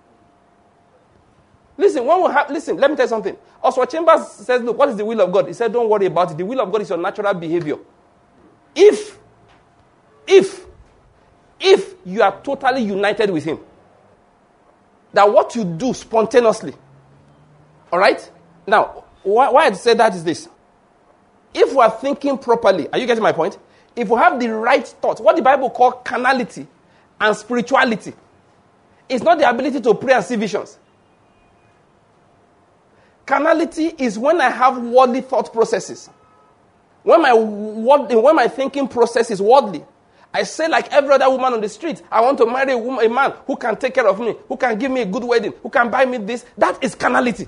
Listen, when we have, listen, let me tell you something. Oswald Chambers says, look, what is the will of God? He said, don't worry about it. The will of God is your natural behavior. If, if, if you are totally united with him, that what you do spontaneously, all right? Now, why, why I say that is this. If we are thinking properly, are you getting my point? If we have the right thoughts, what the Bible calls carnality and spirituality, it's not the ability to pray and see visions. Carnality is when I have worldly thought processes. When my, when my thinking process is worldly, I say like every other woman on the street, I want to marry a, woman, a man who can take care of me, who can give me a good wedding, who can buy me this. That is carnality.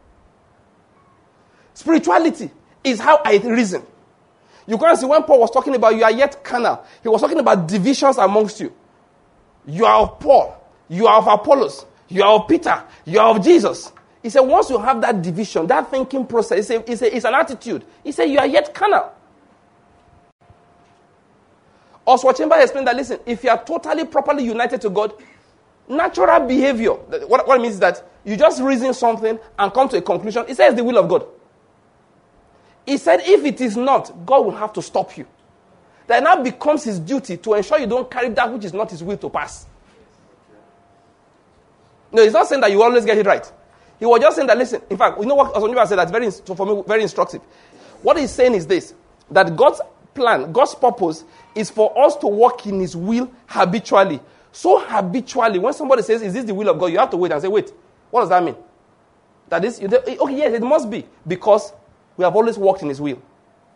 Spirituality is how I reason. You can see when Paul was talking about you are yet carnal, he was talking about divisions amongst you. You are of Paul, you are of Apollos, you are of Peter, you are of Jesus. He said once you have that division, that thinking process, it's, a, it's, a, it's an attitude. He said you are yet carnal. Oswald Chambers explained that, listen, if you are totally, properly united to God, natural behavior, what, what it means is that you just reason something and come to a conclusion. He says the will of God. He said if it is not, God will have to stop you. That now becomes his duty to ensure you don't carry that which is not his will to pass. No, he's not saying that you always get it right. He was just saying that, listen, in fact, you know what Oswald Chambers said that's very, for me, very instructive. What he's saying is this, that God's plan, God's purpose is for us to walk in his will habitually. So habitually, when somebody says, is this the will of God? You have to wait and say, wait, what does that mean? That is, okay, yes, it must be, because we have always walked in his will.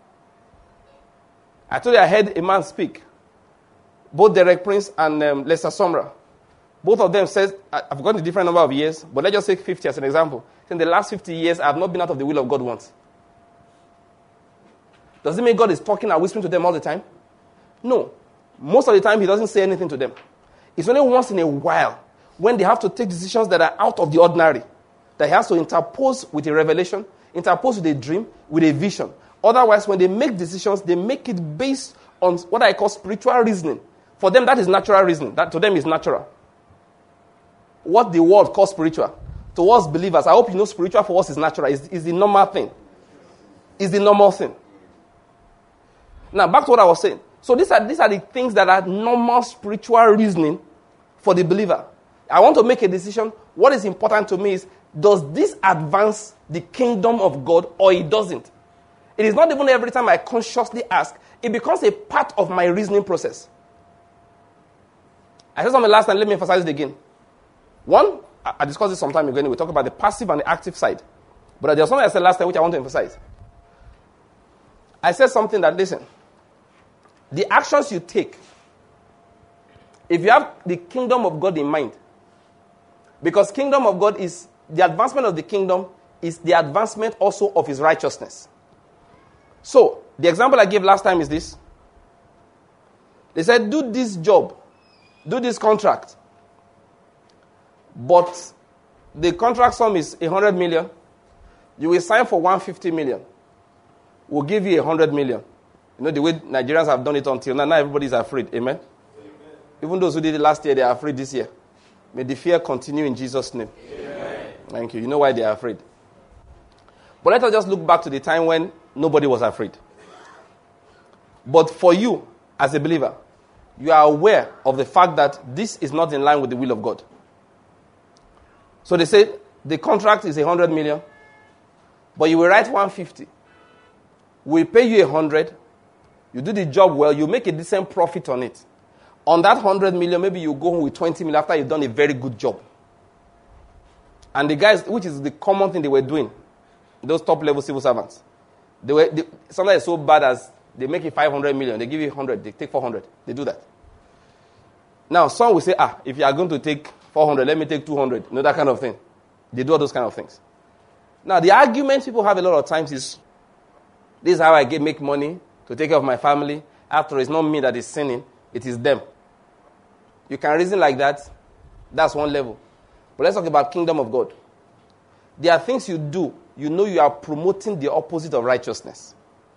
I told you I heard a man speak, both Derek Prince and um, Lester Sumrall. Both of them says, I've gotten a different number of years, but let's just say fifty as an example. In the last fifty years, I have not been out of the will of God once. Does it mean God is talking and whispering to them all the time? No. Most of the time, he doesn't say anything to them. It's only once in a while, when they have to take decisions that are out of the ordinary, that he has to interpose with a revelation, interpose with a dream, with a vision. Otherwise, when they make decisions, they make it based on what I call spiritual reasoning, For them, that is natural reasoning. That to them is natural. What the world calls spiritual, to us believers, I hope you know spiritual for us is natural. Is is the normal thing. Is the normal thing. Now, back to what I was saying. So these are these are the things that are normal spiritual reasoning for the believer. I want to make a decision. What is important to me is, does this advance the kingdom of God or it doesn't? It is not even every time I consciously ask. It becomes a part of my reasoning process. I said something last time. Let me emphasize it again. One, I discussed this some time ago. We talk about the passive and the active side. But there's something I said last time which I want to emphasize. I said something that, listen, the actions you take, if you have the kingdom of God in mind, because kingdom of God is, the advancement of the kingdom is the advancement also of his righteousness. So, the example I gave last time is this. They said, do this job, do this contract, but the contract sum is one hundred million. You will sign for one hundred fifty million. We'll give you one hundred million. You know the way Nigerians have done it until now. Now everybody is afraid. Amen? Amen? Even those who did it last year, they are afraid this year. May the fear continue in Jesus' name. Amen. Thank you. You know why they are afraid. But let us just look back to the time when nobody was afraid. But for you, as a believer, you are aware of the fact that this is not in line with the will of God. So they say the contract is one hundred million, but you will write one hundred fifty. We'll pay you one hundred. You do the job well, you make a decent profit on it. On that one hundred million, maybe you go home with twenty million after you've done a very good job. And the guys, which is the common thing they were doing, those top-level civil servants, they were they, sometimes it's so bad as they make it five hundred million, they give you one hundred, they take four hundred. They do that. Now, some will say, ah, if you are going to take four hundred, let me take two hundred. You know, that kind of thing. They do all those kind of things. Now, the argument people have a lot of times is, this is how I get make money to take care of my family. After all, it's not me that is sinning, it is them. You can reason like that. That's one level. But let's talk about kingdom of God. There are things you do, you know you are promoting the opposite of righteousness.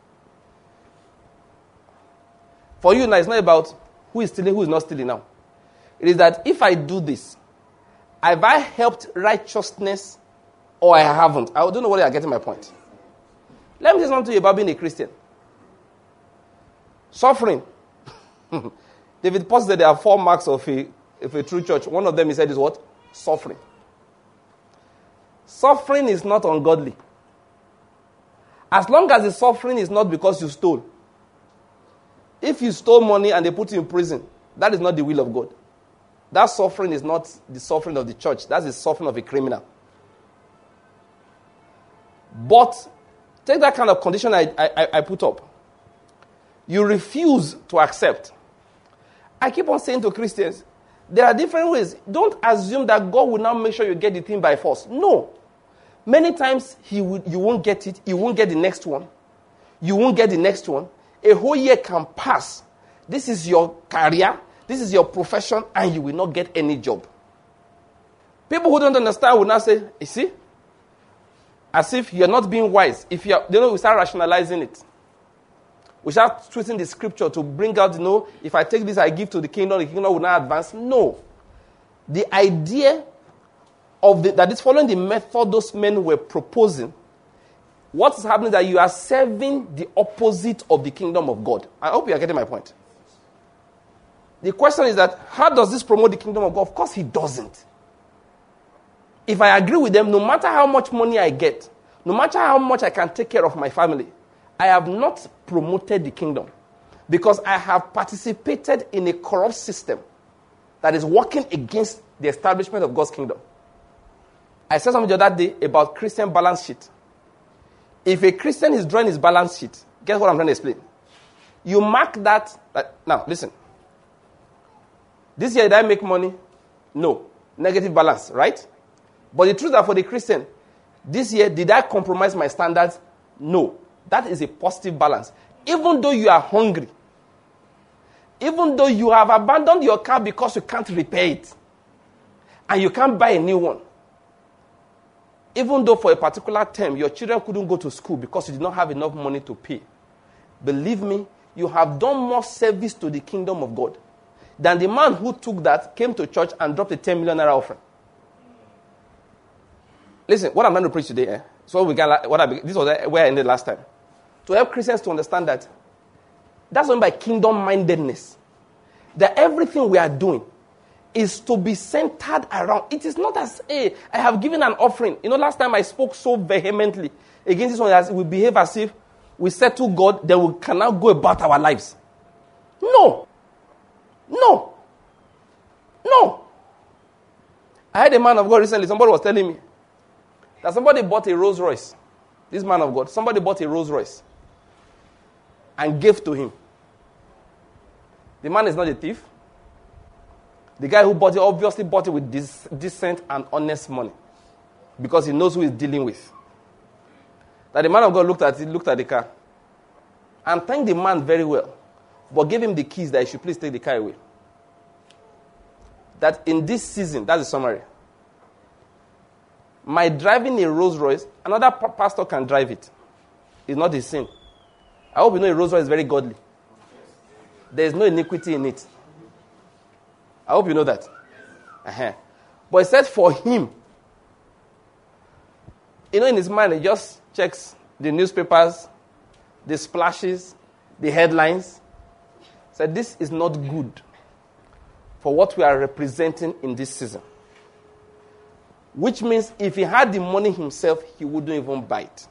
For you now, it's not about who is stealing, who is not stealing now. It is that if I do this, have I helped righteousness or I haven't? I don't know whether you're getting my point. Let me say something to you about being a Christian. Suffering. David Paul said there are four marks of a, of a true church. One of them he said is what? Suffering. Suffering is not ungodly. As long as the suffering is not because you stole. If you stole money and they put you in prison, that is not the will of God. That suffering is not the suffering of the church. That's the suffering of a criminal. But take that kind of condition I, I, I put up. You refuse to accept. I keep on saying to Christians, there are different ways. Don't assume that God will now make sure you get the thing by force. No. Many times he will, you won't get it. You won't get the next one. You won't get the next one. A whole year can pass. This is your career. This is your profession. And you will not get any job. People who don't understand will now say, you see? As if you're not being wise. If you're, you know, we start rationalizing it. We start twisting the scripture to bring out, you know, if I take this, I give to the kingdom, the kingdom will not advance. No. The idea of the, that is following the method those men were proposing, what is happening is that you are serving the opposite of the kingdom of God. I hope you are getting my point. The question is that, how does this promote the kingdom of God? Of course, it doesn't. If I agree with them, no matter how much money I get, no matter how much I can take care of my family, I have not promoted the kingdom because I have participated in a corrupt system that is working against the establishment of God's kingdom. I said something the other day about Christian balance sheet. If a Christian is drawing his balance sheet, guess what I'm trying to explain? You mark that, that now, listen. This year, did I make money? No. Negative balance, right? But the truth is that for the Christian, this year, did I compromise my standards? No. That is a positive balance. Even though you are hungry, even though you have abandoned your car because you can't repair it, and you can't buy a new one, even though for a particular term your children couldn't go to school because you did not have enough money to pay, believe me, you have done more service to the kingdom of God. than the man who took that, came to church and dropped a ten million naira offering. Listen, what I'm going to preach today, eh? So we got what I this was where I ended last time. To help Christians to understand that that's what by kingdom-mindedness. That everything we are doing is to be centered around. It is not as, hey, I have given an offering. You know, last time I spoke so vehemently against this one, as we behave as if we settle God, then we can now go about our lives. No. No. No. I had a man of God recently, somebody was telling me that somebody bought a Rolls Royce. This man of God, somebody bought a Rolls Royce and gave to him. The man is not a thief. The guy who bought it obviously bought it with this decent and honest money because he knows who he's dealing with. That the man of God looked at it, looked at the car and thanked the man very well, but gave him the keys that he should please take the car away. That in this season, that's the summary. My driving a Rolls Royce, another pa- pastor can drive it. It's not a sin. I hope you know a Rolls Royce is very godly. There is no iniquity in it. I hope you know that. Uh-huh. But it said for him, you know, in his mind, he just checks the newspapers, the splashes, the headlines. Said this is not good for what we are representing in this season. Which means if he had the money himself, he wouldn't even buy it.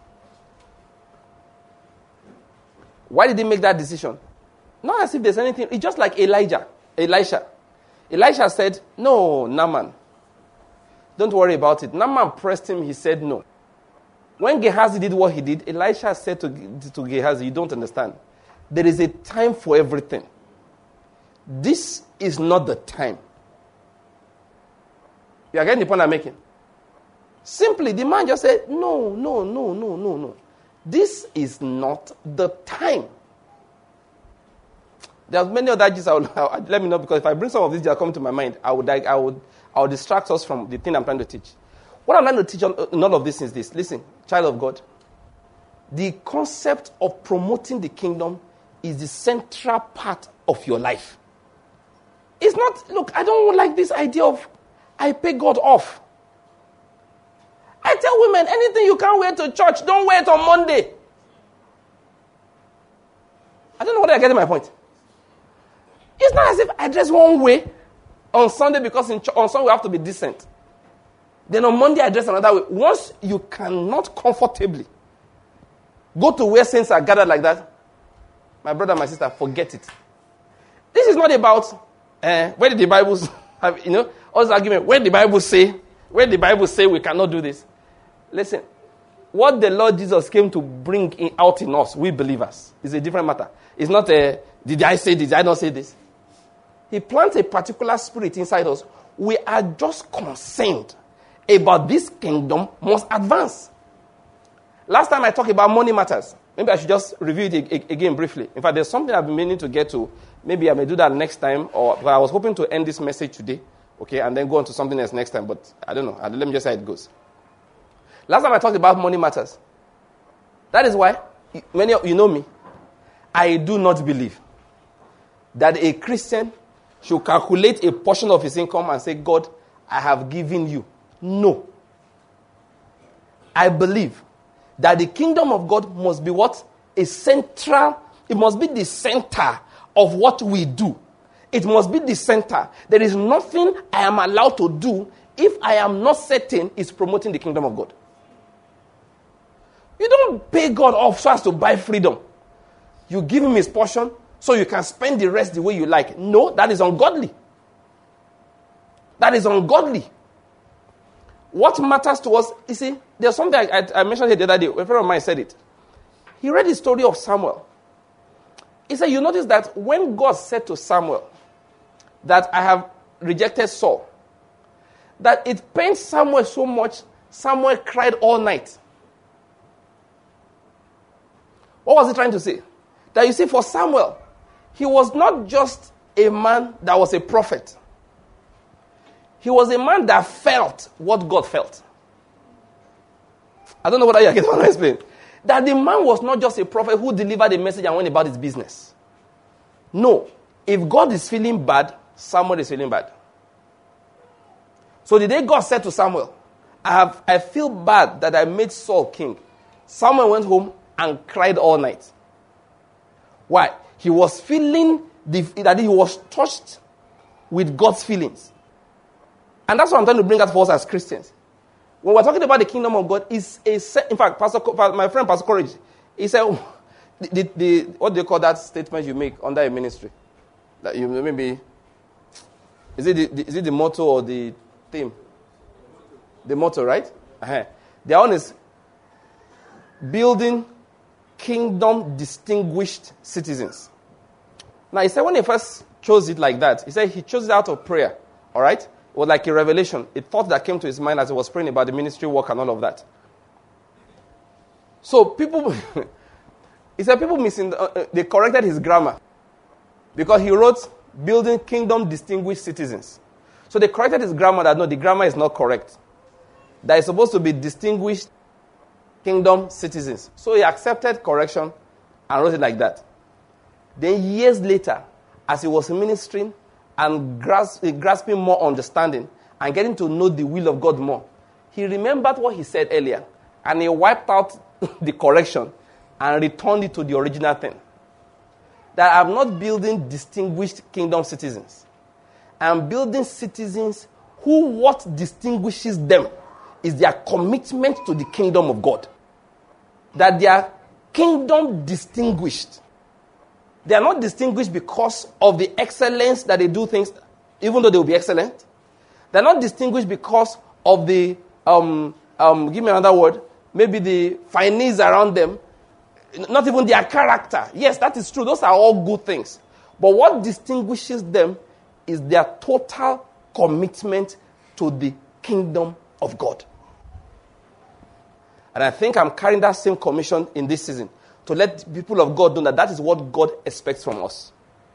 Why did he make that decision? Not as if there's anything. It's just like Elijah. Elisha. Elisha said, no, Naaman. Don't worry about it. Naaman pressed him. He said no. When Gehazi did what he did, Elisha said to, to Gehazi, you don't understand. There is a time for everything. This is not the time. You are getting the point I'm making? Simply, the man just said, no, no, no, no, no, no. This is not the time. There are many other gist I will, I will, let me know, because if I bring some of these that come to my mind, I would, I, I would, I would distract us from the thing I'm trying to teach. What I'm trying to teach on, on all of this is this. Listen, child of God, the concept of promoting the kingdom is the central part of your life. It's not, look, I don't like this idea of I pay God off. I tell women, anything you can't wear to church, don't wear it on Monday. I don't know whether you're getting my point. It's not as if I dress one way on Sunday because in ch- on Sunday we have to be decent. Then on Monday I dress another way. Once you cannot comfortably go to where saints are gathered like that, my brother, my sister, forget it. This is not about uh, where did the Bible have, you know, all this argument. Where did the Bible say? Where did the Bible say we cannot do this? Listen, what the Lord Jesus came to bring in, out in us, we believers, is a different matter. It's not a, did I say this, did I not say this? He plants a particular spirit inside us. We are just concerned about this kingdom must advance. Last time I talked about money matters. Maybe I should just review it again briefly. In fact, there's something I've been meaning to get to. Maybe I may do that next time, or but I was hoping to end this message today, okay, and then go on to something else next time, but I don't know. Let me just say how it goes. Last time I talked about money matters. That is why, many of you know me, I do not believe that a Christian should calculate a portion of his income and say, God, I have given you. No. I believe that the kingdom of God must be what? A central, it must be the center of what we do. It must be the center. There is nothing I am allowed to do if I am not certain it's promoting the kingdom of God. You don't pay God off so as to buy freedom. You give him his portion so you can spend the rest the way you like. No, that is ungodly. That is ungodly. What matters to us, you see, there's something I, I, I mentioned here the other day. A friend of mine said it. He read the story of Samuel. He said, you notice that when God said to Samuel that I have rejected Saul, that it pained Samuel so much, Samuel cried all night. What was he trying to say? That you see, for Samuel, he was not just a man that was a prophet. He was a man that felt what God felt. I don't know whether you get what I explain. That the man was not just a prophet who delivered a message and went about his business. No. If God is feeling bad, Samuel is feeling bad. So the day God said to Samuel, I have I feel bad that I made Saul king, Samuel went home and cried all night. Why? He was feeling the, that he was touched with God's feelings. And that's what I'm trying to bring out for us as Christians. When we're talking about the kingdom of God, is a in fact, Pastor, my friend Pastor Courage, he said, the, the, the, what do you call that statement you make under a ministry? That you maybe, is it the, the, is it the motto or the theme? The motto, right? Uh-huh. The one is building kingdom distinguished citizens. Now, he said when he first chose it like that, he said he chose it out of prayer. All right? It was like a revelation. A thought that came to his mind as he was praying about the ministry work and all of that. So people, he said people missing, uh, they corrected his grammar. Because he wrote building kingdom distinguished citizens. So they corrected his grammar that no, the grammar is not correct. That is supposed to be distinguished kingdom citizens. So he accepted correction and wrote it like that. Then years later, as he was ministering and grasp, grasping more understanding and getting to know the will of God more, he remembered what he said earlier and he wiped out the correction and returned it to the original thing. That I'm not building distinguished kingdom citizens. I'm building citizens who what distinguishes them is their commitment to the kingdom of God. That they are kingdom distinguished. They are not distinguished because of the excellence that they do things, even though they will be excellent. They are not distinguished because of the, um, um, give me another word, maybe the finesse around them, not even their character. Yes, that is true. Those are all good things. But what distinguishes them is their total commitment to the kingdom of God. And I think I'm carrying that same commission in this season to let people of God know that that is what God expects from us.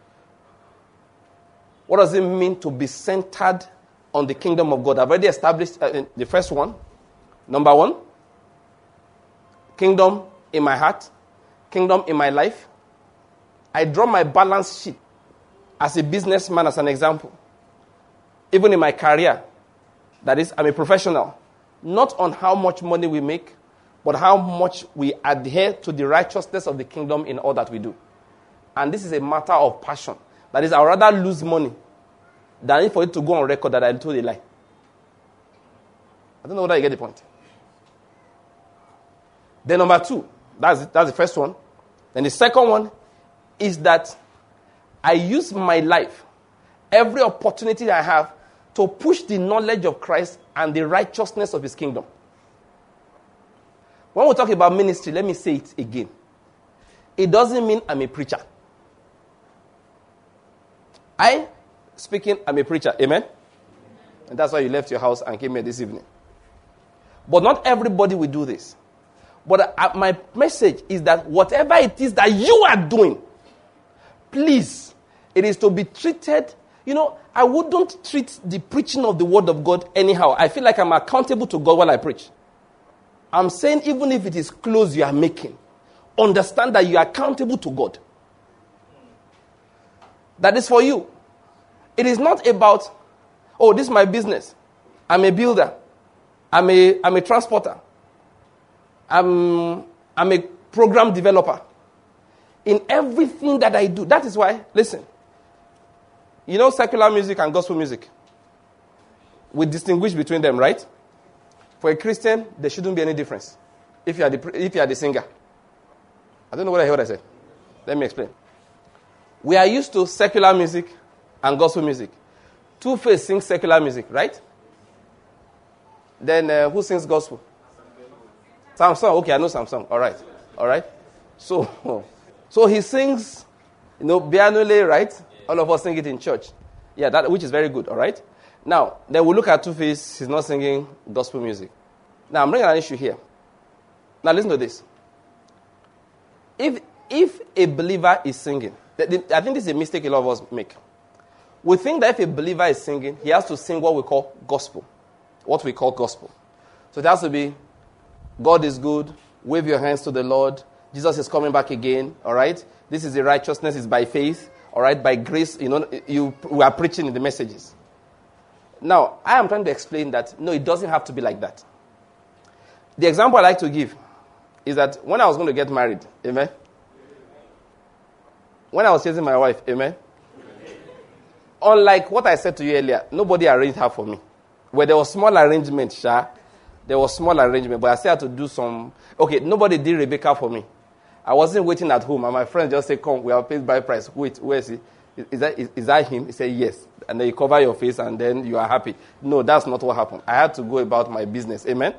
What does it mean to be centered on the kingdom of God? I've already established uh, the first one. Number one, kingdom in my heart, kingdom in my life. I draw my balance sheet as a businessman as an example. Even in my career, that is, I'm a professional. Not on how much money we make, but how much we adhere to the righteousness of the kingdom in all that we do. And this is a matter of passion. That is, I would rather lose money than for it to go on record that I told a lie. I don't know whether you get the point. Then number two, that's it, that's the first one. Then the second one is that I use my life, every opportunity I have, to push the knowledge of Christ and the righteousness of his kingdom. When we talk about ministry, let me say it again. It doesn't mean I'm a preacher. I, speaking, I'm a preacher. Amen? And that's why you left your house and came here this evening. But not everybody will do this. But uh, my message is that whatever it is that you are doing, please, it is to be treated. You know, I wouldn't treat the preaching of the word of God anyhow. I feel like I'm accountable to God while I preach. I'm saying even if it is close you are making, understand that you are accountable to God. That is for you. It is not about, oh, this is my business. I'm a builder. I'm a, I'm a transporter. I'm, I'm a program developer. In everything that I do, that is why, listen, you know secular music and gospel music? We distinguish between them, right? For a Christian, there shouldn't be any difference if you are the, if you are the singer. I don't know what I heard I said. Let me explain. We are used to secular music and gospel music. Two-Face sings secular music, right? Then uh, who sings gospel? Samson. Okay, I know Samson. All right. All right. So, so he sings, you know, Bianule, right? All of us sing it in church. Yeah, that which is very good, all right? Now, then we look at Two-Face. He's not singing gospel music. Now, I'm bringing an issue here. Now, listen to this. If if a believer is singing, I think this is a mistake a lot of us make. We think that if a believer is singing, he has to sing what we call gospel. What we call gospel. So it has to be, God is good, wave your hands to the Lord, Jesus is coming back again, all right? This is the righteousness, is by faith. All right, by grace, you know, you we are preaching in the messages. Now, I am trying to explain that, no, it doesn't have to be like that. The example I like to give is that when I was going to get married, amen? When I was chasing my wife, amen? Unlike what I said to you earlier, nobody arranged her for me. Where there was small arrangement, Sha, there was small arrangement, but I still had to do some. Okay, nobody did Rebecca for me. I wasn't waiting at home, and my friend just said, come, we have paid by price. Wait, where is he? Is that, is, is that him? He said, yes. And then you cover your face, and then you are happy. No, that's not what happened. I had to go about my business. Amen?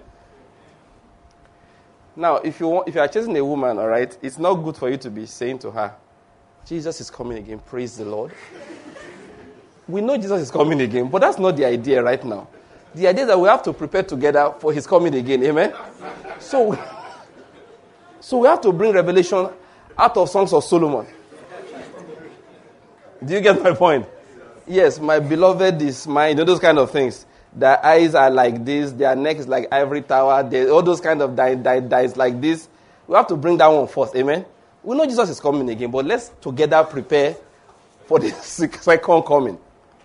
Now, if you want, if you are chasing a woman, all right, it's not good for you to be saying to her, Jesus is coming again, praise the Lord. We know Jesus is coming again, but that's not the idea right now. The idea is that we have to prepare together for his coming again. Amen? So, so we have to bring revelation out of Songs of Solomon. Do you get my point? Yes, my beloved is mine. You know, those kind of things. Their eyes are like this. Their neck is like ivory tower. They, all those kind of die, die, dies like this. We have to bring that one first. Amen? We know Jesus is coming again, but let's together prepare for the second coming.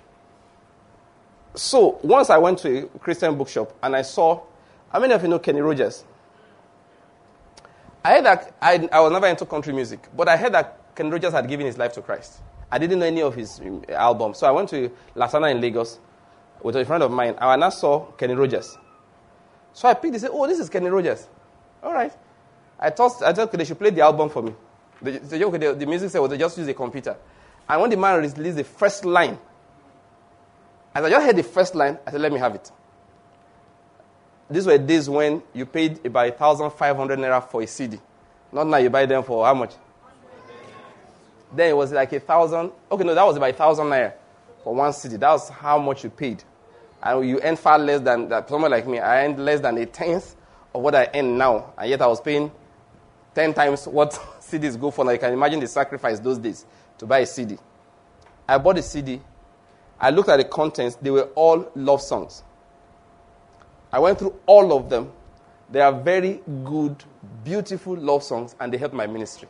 So, once I went to a Christian bookshop and I saw, how many of you know Kenny Rogers? I heard that, I, I was never into country music, but I heard that Kenny Rogers had given his life to Christ. I didn't know any of his um, albums. So I went to Lasana in Lagos with a friend of mine, and I saw Kenny Rogers. So I picked it and said, oh, this is Kenny Rogers. All right. I thought, I thought they should play the album for me. They, they, okay, the, the music said, well, they just use a computer. And when the man released the first line, as I just heard the first line, I said, let me have it. These were days when you paid about one thousand five hundred naira for a C D. Not now you buy them for how much? Then it was like a thousand. Okay, no, that was about a thousand naira for one C D. That was how much you paid. And you earn far less than that. Someone like me, I earned less than a tenth of what I earn now. And yet I was paying ten times what C Ds go for. Now you can imagine the sacrifice those days to buy a C D. I bought a C D. I looked at the contents. They were all love songs. I went through all of them. They are very good, beautiful love songs, and they helped my ministry.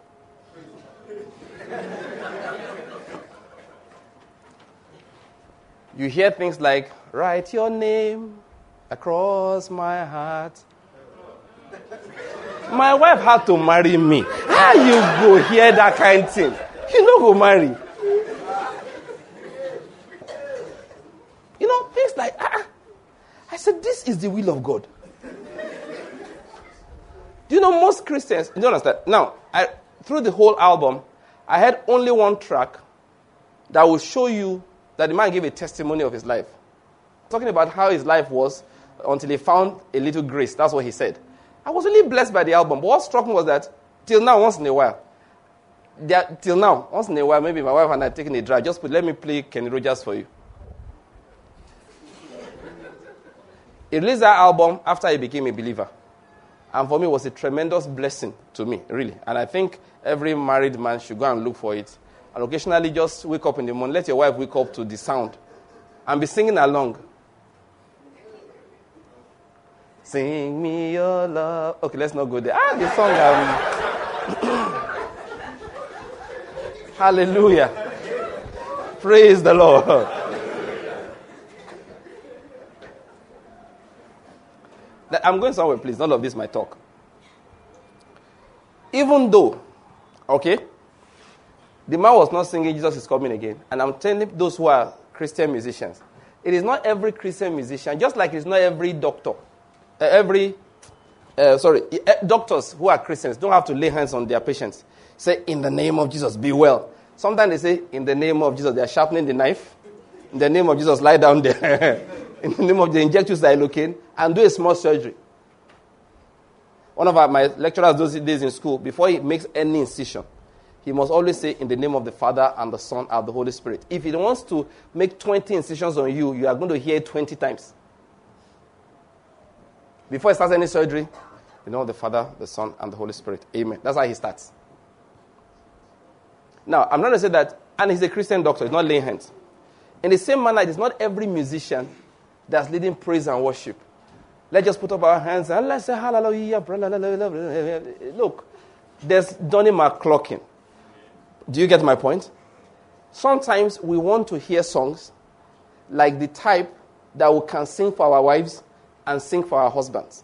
You hear things like, write your name across my heart. My wife had to marry me. How you go hear that kind of thing? You don't go marry. You know, things like, ah. I said, this is the will of God. Do you know most Christians, you don't understand? Now, I, through the whole album, I had only one track that will show you that the man gave a testimony of his life. Talking about how his life was until he found a little grace. That's what he said. I was really blessed by the album. But what struck me was that till now, once in a while, there, till now, once in a while, maybe my wife and I are taking a drive, just put, let me play Kenny Rogers for you. He released that album after he became a believer. And for me, it was a tremendous blessing to me, really. And I think every married man should go and look for it. And occasionally just wake up in the morning, let your wife wake up to the sound, and be singing along. Sing me your love. Okay, let's not go there. Ah, the song. Um... Hallelujah. Praise the Lord. I'm going somewhere, please. None of this might talk. Even though, okay, the man was not singing Jesus is coming again. And I'm telling those who are Christian musicians, it is not every Christian musician, just like it's not every doctor, uh, every, uh, sorry, uh, doctors who are Christians don't have to lay hands on their patients. Say, in the name of Jesus, be well. Sometimes they say, in the name of Jesus, they are sharpening the knife. In the name of Jesus, lie down there. In the name of the inject you xylocaine and do a small surgery. One of our, my lecturers those days in school, before he makes any incision, he must always say, in the name of the Father and the Son and the Holy Spirit. If he wants to make twenty incisions on you, you are going to hear it twenty times. Before he starts any surgery, you know the Father, the Son, and the Holy Spirit. Amen. That's how he starts. Now, I'm not going to say that, and he's a Christian doctor, he's not laying hands. In the same manner, it is not every musician that's leading praise and worship. Let's just put up our hands and let's say hallelujah. Look, there's Donnie McClurkin. Do you get my point? Sometimes we want to hear songs like the type that we can sing for our wives and sing for our husbands.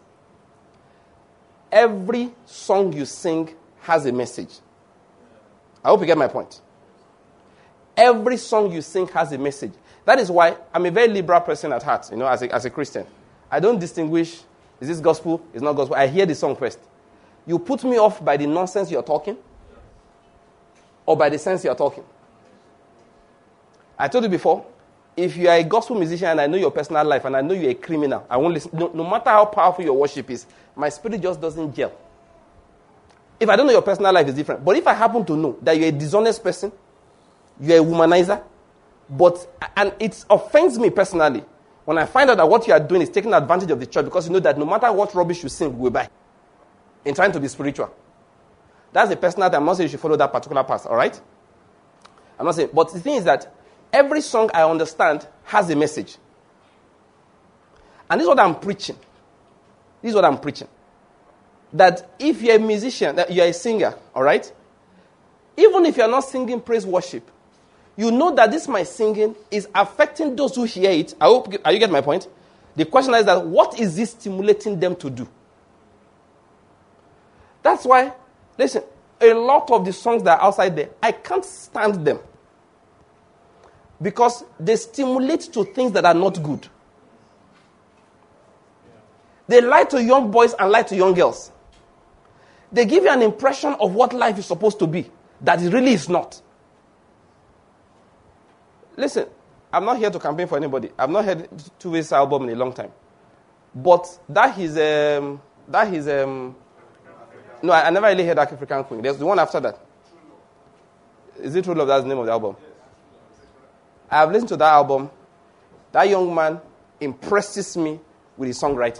Every song you sing has a message. I hope you get my point. Every song you sing has a message. That is why I'm a very liberal person at heart, you know, as a, as a Christian. I don't distinguish, is this gospel, is not gospel. I hear the song first. You put me off by the nonsense you're talking or by the sense you're talking. I told you before, if you are a gospel musician and I know your personal life and I know you're a criminal, I won't listen. No, no matter how powerful your worship is, my spirit just doesn't gel. If I don't know your personal life, it's different. But if I happen to know that you're a dishonest person, you're a womanizer, but and it offends me personally when I find out that what you are doing is taking advantage of the church because you know that no matter what rubbish you sing, we'll buy. In trying to be spiritual. That's a personal thing. I'm not saying you should follow that particular path, all right? I'm not saying. But the thing is that every song I understand has a message. And this is what I'm preaching. This is what I'm preaching. That if you're a musician, that you're a singer, all right? Even if you're not singing praise worship, you know that this my singing is affecting those who hear it. I hope, are you getting my point? The question is that what is this stimulating them to do? That's why, listen, a lot of the songs that are outside there, I can't stand them. Because they stimulate to things that are not good. They lie to young boys and lie to young girls. They give you an impression of what life is supposed to be, that it really is not. Listen, I'm not here to campaign for anybody. I've not heard Tuve's album in a long time. But that his, um, that his, um, no, I, I never really heard African Queen. There's the one after that. Is it True Love? That's the name of the album. I have listened to that album. That young man impresses me with his songwriting.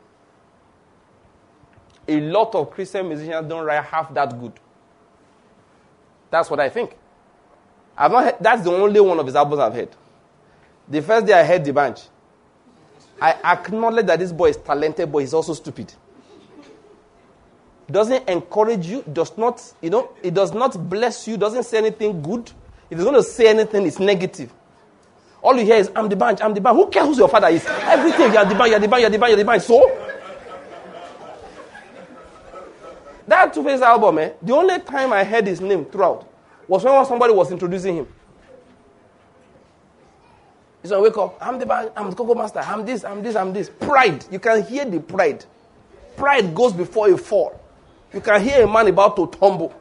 A lot of Christian musicians don't write half that good. That's what I think. I've not heard, that's the only one of his albums I've heard. The first day I heard the bunch, I acknowledge that this boy is talented, but he's also stupid. Doesn't encourage you, does not, you know, it does not bless you, doesn't say anything good. If he's going to say anything, it's negative. All you hear is, I'm the bunch, I'm the bunch. Who cares who your father is? Everything, you're the bunch, you're the bunch, you're the bunch, you're the bunch. So, that Two-Face album, eh, the only time I heard his name throughout was when somebody was introducing him. He said, wake up, I'm the bunch, I'm the Coco Master, I'm this, I'm this, I'm this. Pride, you can hear the pride. Pride goes before a fall. You can hear a man about to tumble.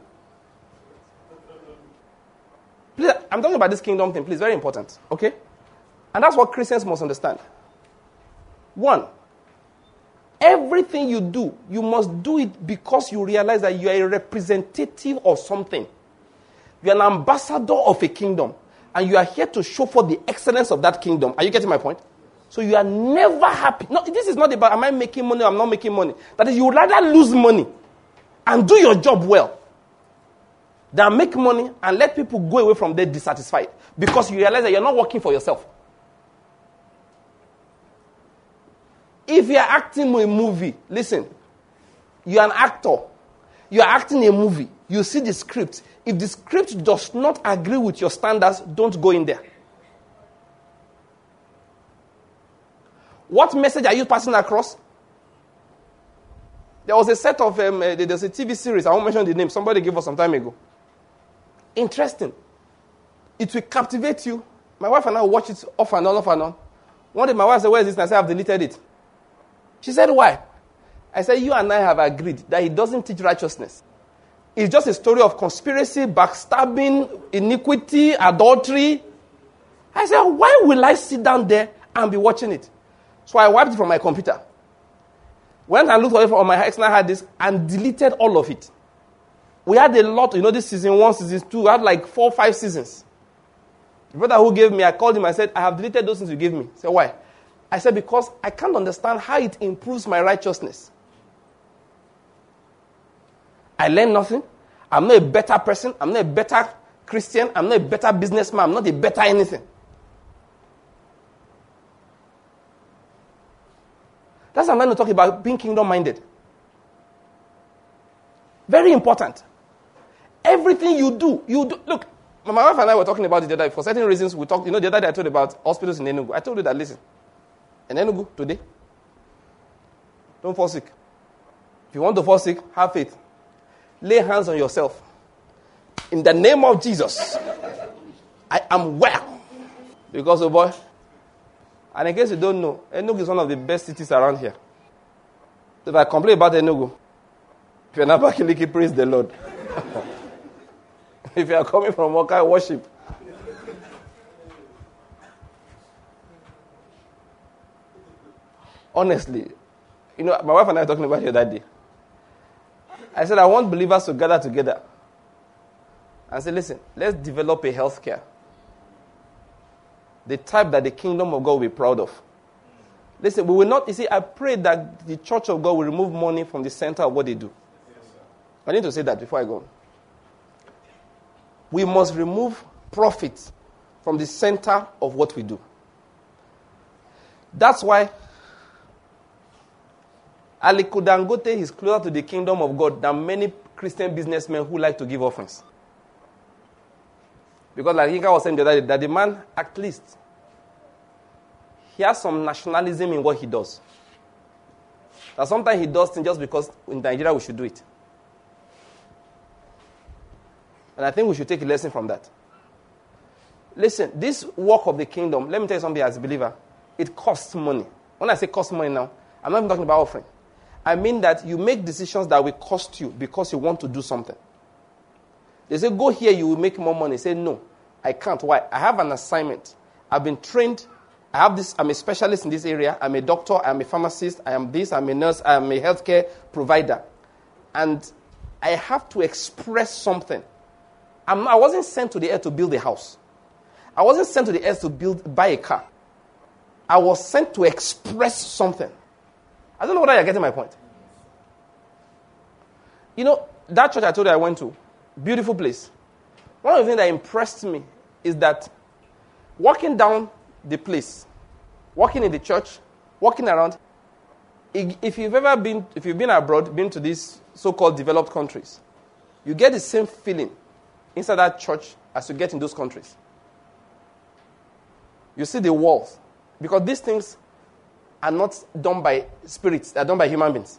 Please, I'm talking about this kingdom thing, please, very important, okay? And that's what Christians must understand. One, everything you do, you must do it because you realize that you are a representative of something. You are an ambassador of a kingdom, and you are here to show for the excellence of that kingdom. Are you getting my point? So you are never happy. No, this is not about, am I making money or I'm not making money. That is, you would rather lose money and do your job well than make money and let people go away from there dissatisfied because you realize that you're not working for yourself. If you're acting a movie, listen, you're an actor. You're acting a movie. You see the script. If the script does not agree with your standards, don't go in there. What message are you passing across? There was a set of, um, uh, there's a T V series, I won't mention the name, somebody gave us some time ago. Interesting. It will captivate you. My wife and I watch it off and on, off and on. One day my wife said, where is this? And I said, I've deleted it. She said, why? I said, you and I have agreed that he doesn't teach righteousness. It's just a story of conspiracy, backstabbing, iniquity, adultery. I said, why will I sit down there and be watching it? So I wiped it from my computer. Went and looked for it on my external hard disk and deleted all of it. We had a lot, you know, this season one, season two, we had like four, five seasons. The brother who gave me, I called him, I said, I have deleted those things you gave me. He said, why? I said, because I can't understand how it improves my righteousness. I learned nothing. I'm not a better person. I'm not a better Christian. I'm not a better businessman. I'm not a better anything. That's what I'm going to talk about, being kingdom-minded. Very important. Everything you do, you do. Look, My wife and I were talking about it the other day. For certain reasons, we talked, you know, the other day I told you about hospitals in Enugu. I told you that, listen, in Enugu today, don't fall sick. If you want to fall sick, have faith. Lay hands on yourself. In the name of Jesus, I am well. Because, oh boy, and in case you don't know, Enugu is one of the best cities around here. If I complain about Enugu, if you're not Abakaliki, praise the Lord. If you are coming from Okai, worship. Honestly, you know, my wife and I were talking about it that day. I said, I want believers to gather together and say, listen, let's develop a healthcare. The type that the kingdom of God will be proud of. Listen, we will not, you see, I pray that the church of God will remove money from the center of what they do. Yes, I need to say that before I go. We must remove profit from the center of what we do. That's why Aliko Dangote is closer to the kingdom of God than many Christian businessmen who like to give offerings. Because like Yinka was saying the other day, that the man, at least, he has some nationalism in what he does. That sometimes he does things just because in Nigeria we should do it. And I think we should take a lesson from that. Listen, this work of the kingdom, let me tell you something as a believer, it costs money. When I say cost money now, I'm not even talking about offering. I mean that you make decisions that will cost you because you want to do something. They say, go here, you will make more money. Say, no, I can't. Why? I have an assignment. I've been trained. I have this. I'm a specialist in this area. I'm a doctor. I'm a pharmacist. I am this. I'm a nurse. I'm a healthcare provider. And I have to express something. I'm, I wasn't sent to the earth to build a house. I wasn't sent to the earth to build, buy a car. I was sent to express something. I don't know whether you're getting my point. You know, that church I told you I went to, beautiful place. One of the things that impressed me is that walking down the place, walking in the church, walking around, if you've ever been, if you've been abroad, been to these so-called developed countries, you get the same feeling inside that church as you get in those countries. You see the walls. Because these things are not done by spirits. They're done by human beings.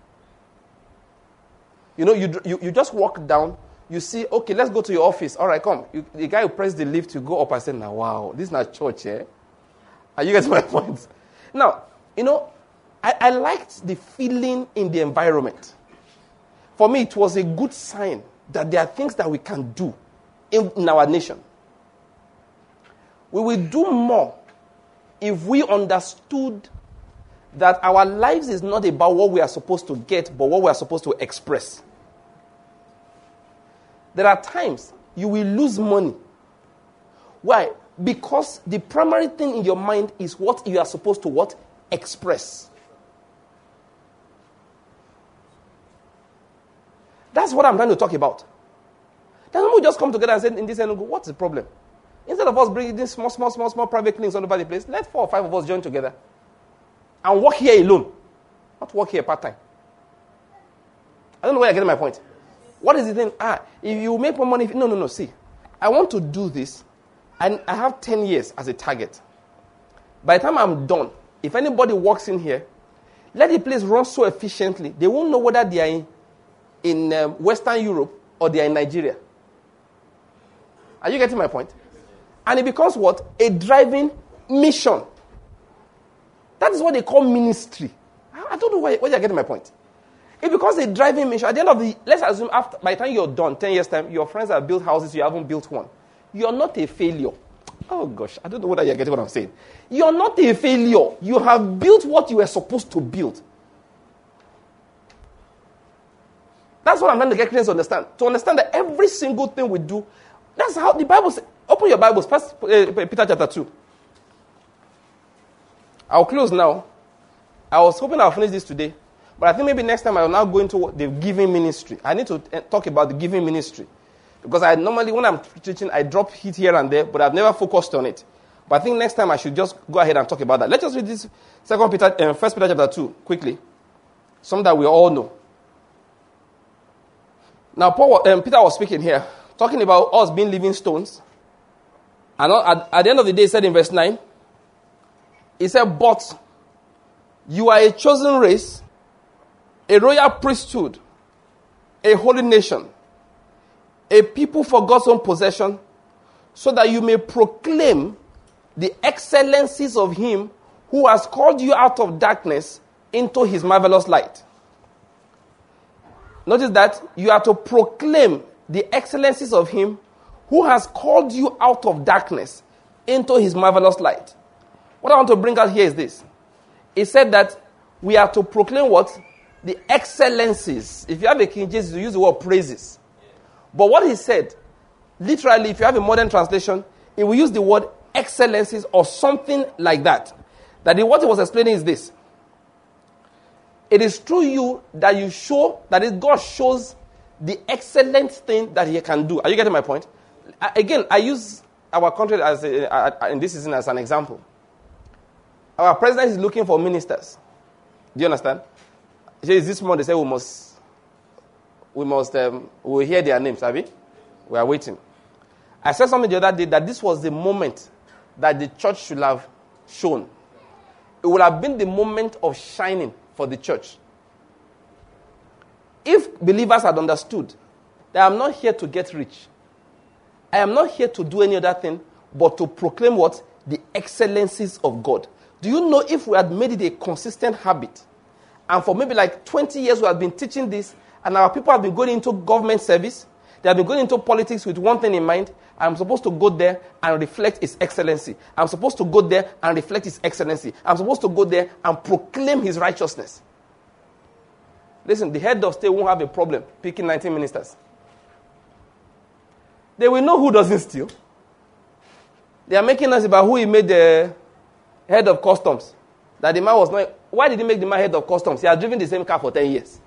You know, you, you, you just walk down. You see, okay, let's go to your office. All right, come. You, the guy who pressed the lift, you go up and say, now, wow, this is not church, eh? Are you getting my point? Now, you know, I, I liked the feeling in the environment. For me, it was a good sign that there are things that we can do in, in our nation. We will do more if we understood that our lives is not about what we are supposed to get, but what we are supposed to express. There are times you will lose money. Why? Because the primary thing in your mind is what you are supposed to what? Express. That's what I'm trying to talk about. Then we just come together and say, in this end, what's the problem? Instead of us bringing these small, small, small, small private clinics all over the place, let four or five of us join together and work here alone. Not work here part-time. I don't know where you're getting my point. What is the thing? Ah, if you make more money, if, no, no, no, see. I want to do this, and I have ten years as a target. By the time I'm done, if anybody walks in here, let the place run so efficiently, they won't know whether they are in, in um, Western Europe or they are in Nigeria. Are you getting my point? And it becomes what? A driving mission. That is what they call ministry. I don't know why, why you're getting my point. It becomes a driving mission. At the end of the, let's assume after, by the time you're done, ten years time, your friends have built houses, you haven't built one. You're not a failure. Oh gosh, I don't know whether you're getting what I'm saying. You're not a failure. You have built what you were supposed to build. That's what I'm trying to get Christians to understand. To understand that every single thing we do, that's how the Bible says. Open your Bibles, First uh, Peter chapter two. I'll close now. I was hoping I'll finish this today. But I think maybe next time I will now go into the giving ministry. I need to talk about the giving ministry. Because I normally, when I'm teaching, I drop hit here and there, but I've never focused on it. But I think next time I should just go ahead and talk about that. Let's just read this Second Peter, uh, First Peter chapter two, quickly. Something that we all know. Now, Paul, um, Peter was speaking here, talking about us being living stones. And at, at the end of the day, he said in verse nine, he said, but you are a chosen race, a royal priesthood, a holy nation, a people for God's own possession, so that you may proclaim the excellencies of him who has called you out of darkness into his marvelous light. Notice that you are to proclaim the excellencies of him who has called you out of darkness into his marvelous light. What I want to bring out here is this. It said that we are to proclaim what? The excellencies. If you have a King James, you use the word praises. But what he said, literally, if you have a modern translation, it will use the word excellencies or something like that. That what he was explaining is this. It is through you that you show, that is, God shows the excellent thing that he can do. Are you getting my point? Again, I use our country as a, in this season as an example. Our president is looking for ministers. Do you understand? This month they say we must, we must, um, we will hear their names, have we? We are waiting. I said something the other day that this was the moment that the church should have shown. It would have been the moment of shining for the church. If believers had understood that I am not here to get rich, I am not here to do any other thing but to proclaim what? The excellencies of God. Do you know if we had made it a consistent habit, and for maybe like twenty years we have been teaching this, and our people have been going into government service, they have been going into politics with one thing in mind: I'm supposed to go there and reflect his excellency. I'm supposed to go there and reflect his excellency. I'm supposed to go there and proclaim his righteousness. Listen, the head of state won't have a problem picking nineteen ministers. They will know who doesn't steal. They are making us about who he made the head of customs. That the man was not... Why did he make the man head of customs? He has driven the same car for ten years.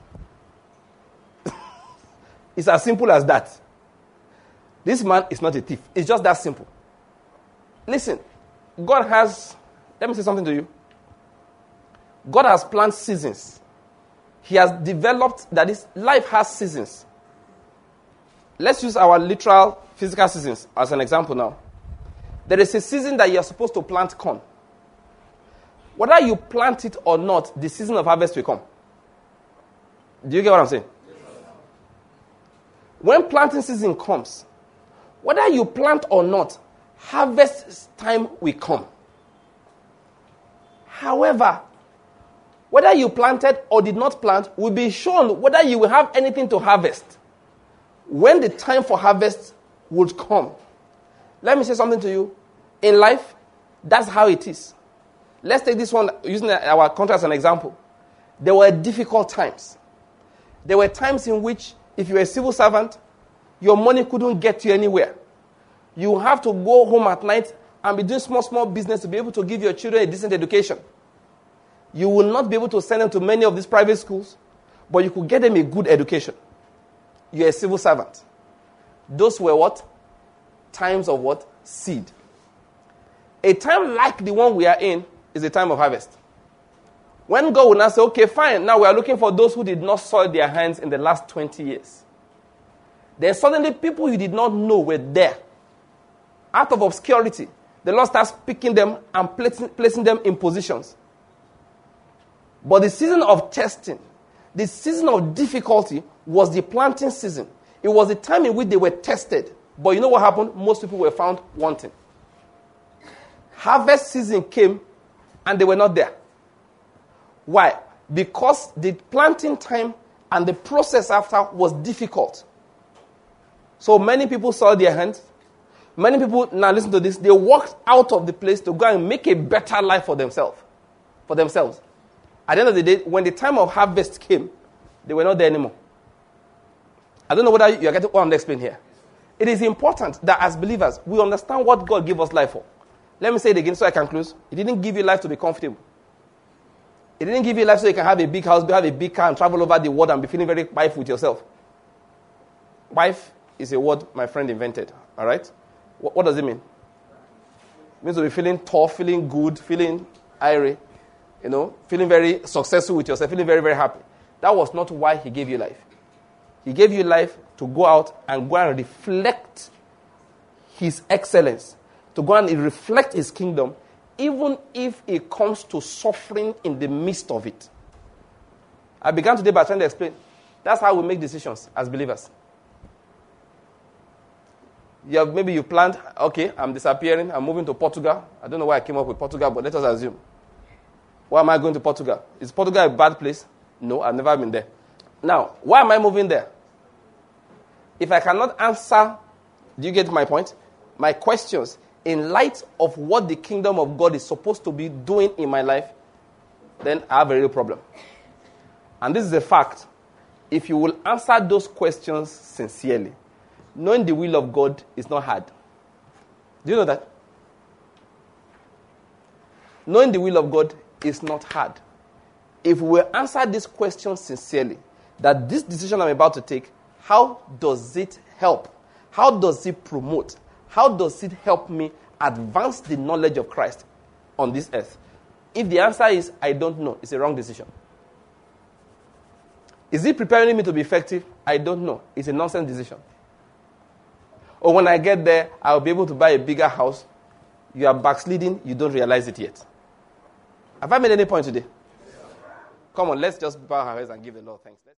It's as simple as that. This man is not a thief. It's just that simple. Listen, God has... Let me say something to you. God has planned seasons. He has developed that this life has seasons. Let's use our literal physical seasons as an example now. There is a season that you're supposed to plant corn. Whether you plant it or not, the season of harvest will come. Do you get what I'm saying? Yes. When planting season comes, whether you plant or not, harvest time will come. However, whether you planted or did not plant will be shown whether you will have anything to harvest when the time for harvest would come. Let me say something to you. In life, that's how it is. Let's take this one, using our country as an example. There were difficult times. There were times in which, if you were a civil servant, your money couldn't get you anywhere. You have to go home at night and be doing small, small business to be able to give your children a decent education. You will not be able to send them to many of these private schools, but you could get them a good education. You're a civil servant. Those were what? Times of what? Seed. A time like the one we are in is a time of harvest. When God will now say, okay, fine, now we are looking for those who did not soil their hands in the last twenty years. Then suddenly people you did not know were there. Out of obscurity, the Lord starts picking them and placing, placing them in positions. But the season of testing, the season of difficulty was the planting season. It was the time in which they were tested. But you know what happened? Most people were found wanting. Harvest season came and they were not there. Why? Because the planting time and the process after was difficult. So many people soiled their hands. Many people, now listen to this, they walked out of the place to go and make a better life for themselves. For themselves. At the end of the day, when the time of harvest came, they were not there anymore. I don't know whether you are getting what I'm explaining here. It is important that as believers, we understand what God gave us life for. Let me say it again so I can close. He didn't give you life to be comfortable. He didn't give you life so you can have a big house, have a big car, and travel over the world and be feeling very wife with yourself. Wife is a word my friend invented. All right? What, what does it mean? It means to be feeling tough, feeling good, feeling airy, you know, feeling very successful with yourself, feeling very, very happy. That was not why he gave you life. He gave you life to go out and go and reflect his excellence, to go and reflect his kingdom, even if it comes to suffering in the midst of it. I began today by trying to explain. That's how we make decisions as believers. You have, maybe you planned, okay, I'm disappearing, I'm moving to Portugal. I don't know why I came up with Portugal, but let us assume. Why am I going to Portugal? Is Portugal a bad place? No, I've never been there. Now, why am I moving there? If I cannot answer, do you get my point? My questions, in light of what the kingdom of God is supposed to be doing in my life, then I have a real problem. And this is a fact. If you will answer those questions sincerely, knowing the will of God is not hard. Do you know that? Knowing the will of God is not hard. If we will answer these questions sincerely, that this decision I'm about to take, how does it help? How does it promote? How does it help me advance the knowledge of Christ on this earth? If the answer is, I don't know, it's a wrong decision. Is it preparing me to be effective? I don't know. It's a nonsense decision. Or when I get there, I'll be able to buy a bigger house. You are backsliding, you don't realize it yet. Have I made any point today? Come on, let's just bow our heads and give the Lord thanks.